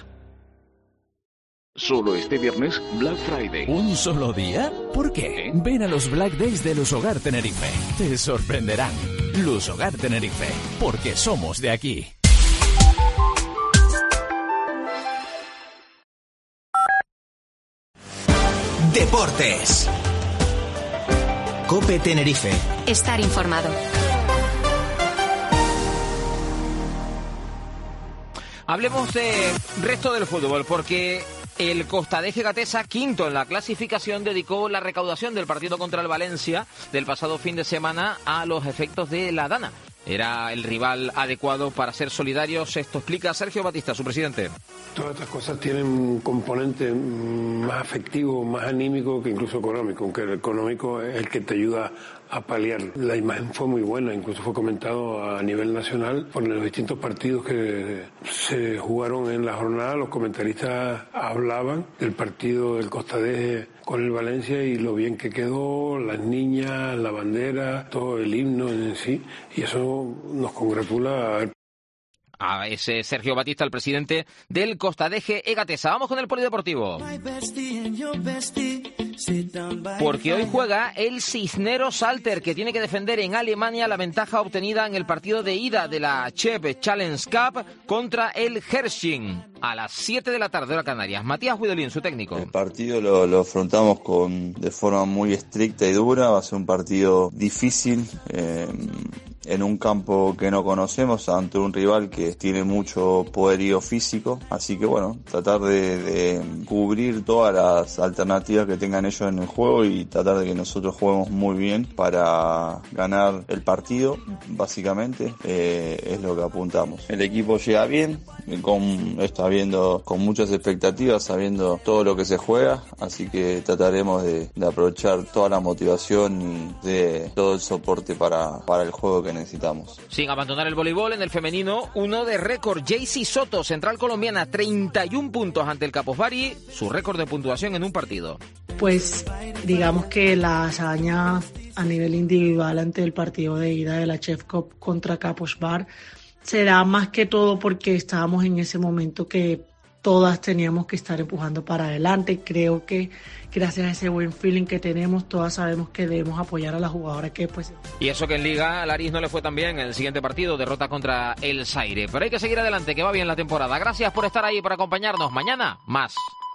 K: Solo este viernes, Black Friday.
L: ¿Un solo día? ¿Por qué? Ven a los Black Days de Lusogar Tenerife. Te sorprenderán. Lusogar Tenerife, porque somos de aquí.
A: Deportes. COPE Tenerife.
J: Estar informado.
C: Hablemos de resto del fútbol, porque el Costadeje Gatesa, quinto en la clasificación, dedicó la recaudación del partido contra el Valencia del pasado fin de semana a los efectos de la Dana. Era el rival adecuado para ser solidarios. Esto explica Sergio Batista, su presidente.
F: Todas estas cosas tienen un componente más afectivo, más anímico que incluso económico, aunque el económico es el que te ayuda a paliar. La imagen fue muy buena, incluso fue comentado a nivel nacional por los distintos partidos que se jugaron en la jornada. Los comentaristas hablaban del partido del Costadeje con el Valencia y lo bien que quedó, las niñas, la bandera, todo el himno en sí, y eso nos congratula.
C: A ese Sergio Batista, el presidente del Costadeje Egatesa. Vamos con el polideportivo. Porque hoy juega el Cisneros Salter, que tiene que defender en Alemania la ventaja obtenida en el partido de ida de la Chep Challenge Cup contra el Hersching a las siete de la tarde hora Canarias. Matías Huidolín, su técnico.
H: El partido lo, lo afrontamos con de forma muy estricta y dura. Va a ser un partido difícil. Eh, en un campo que no conocemos, ante un rival que tiene mucho poderío físico, así que bueno, tratar de, de cubrir todas las alternativas que tengan ellos en el juego y tratar de que nosotros juguemos muy bien para ganar el partido, básicamente, eh, es lo que apuntamos. El equipo llega bien, con, está viendo con muchas expectativas, sabiendo todo lo que se juega, así que trataremos de, de aprovechar toda la motivación y de todo el soporte para, para el juego que necesitamos.
C: Sin abandonar el voleibol, en el femenino, uno de récord, Jaycee Soto, central colombiana, treinta y un puntos ante el Campos Bari, su récord de puntuación en un partido.
I: Pues digamos que la hazaña a nivel individual ante el partido de ida de la Chef Cup contra Kaposvar. Será más que todo porque estábamos en ese momento que todas teníamos que estar empujando para adelante. Creo que gracias a ese buen feeling que tenemos, todas sabemos que debemos apoyar a la jugadora que pues...
C: Y eso que en Liga, Laris no le fue tan bien en el siguiente partido, derrota contra el Zaire. Pero hay que seguir adelante, que va bien la temporada. Gracias por estar ahí, por acompañarnos. Mañana, más.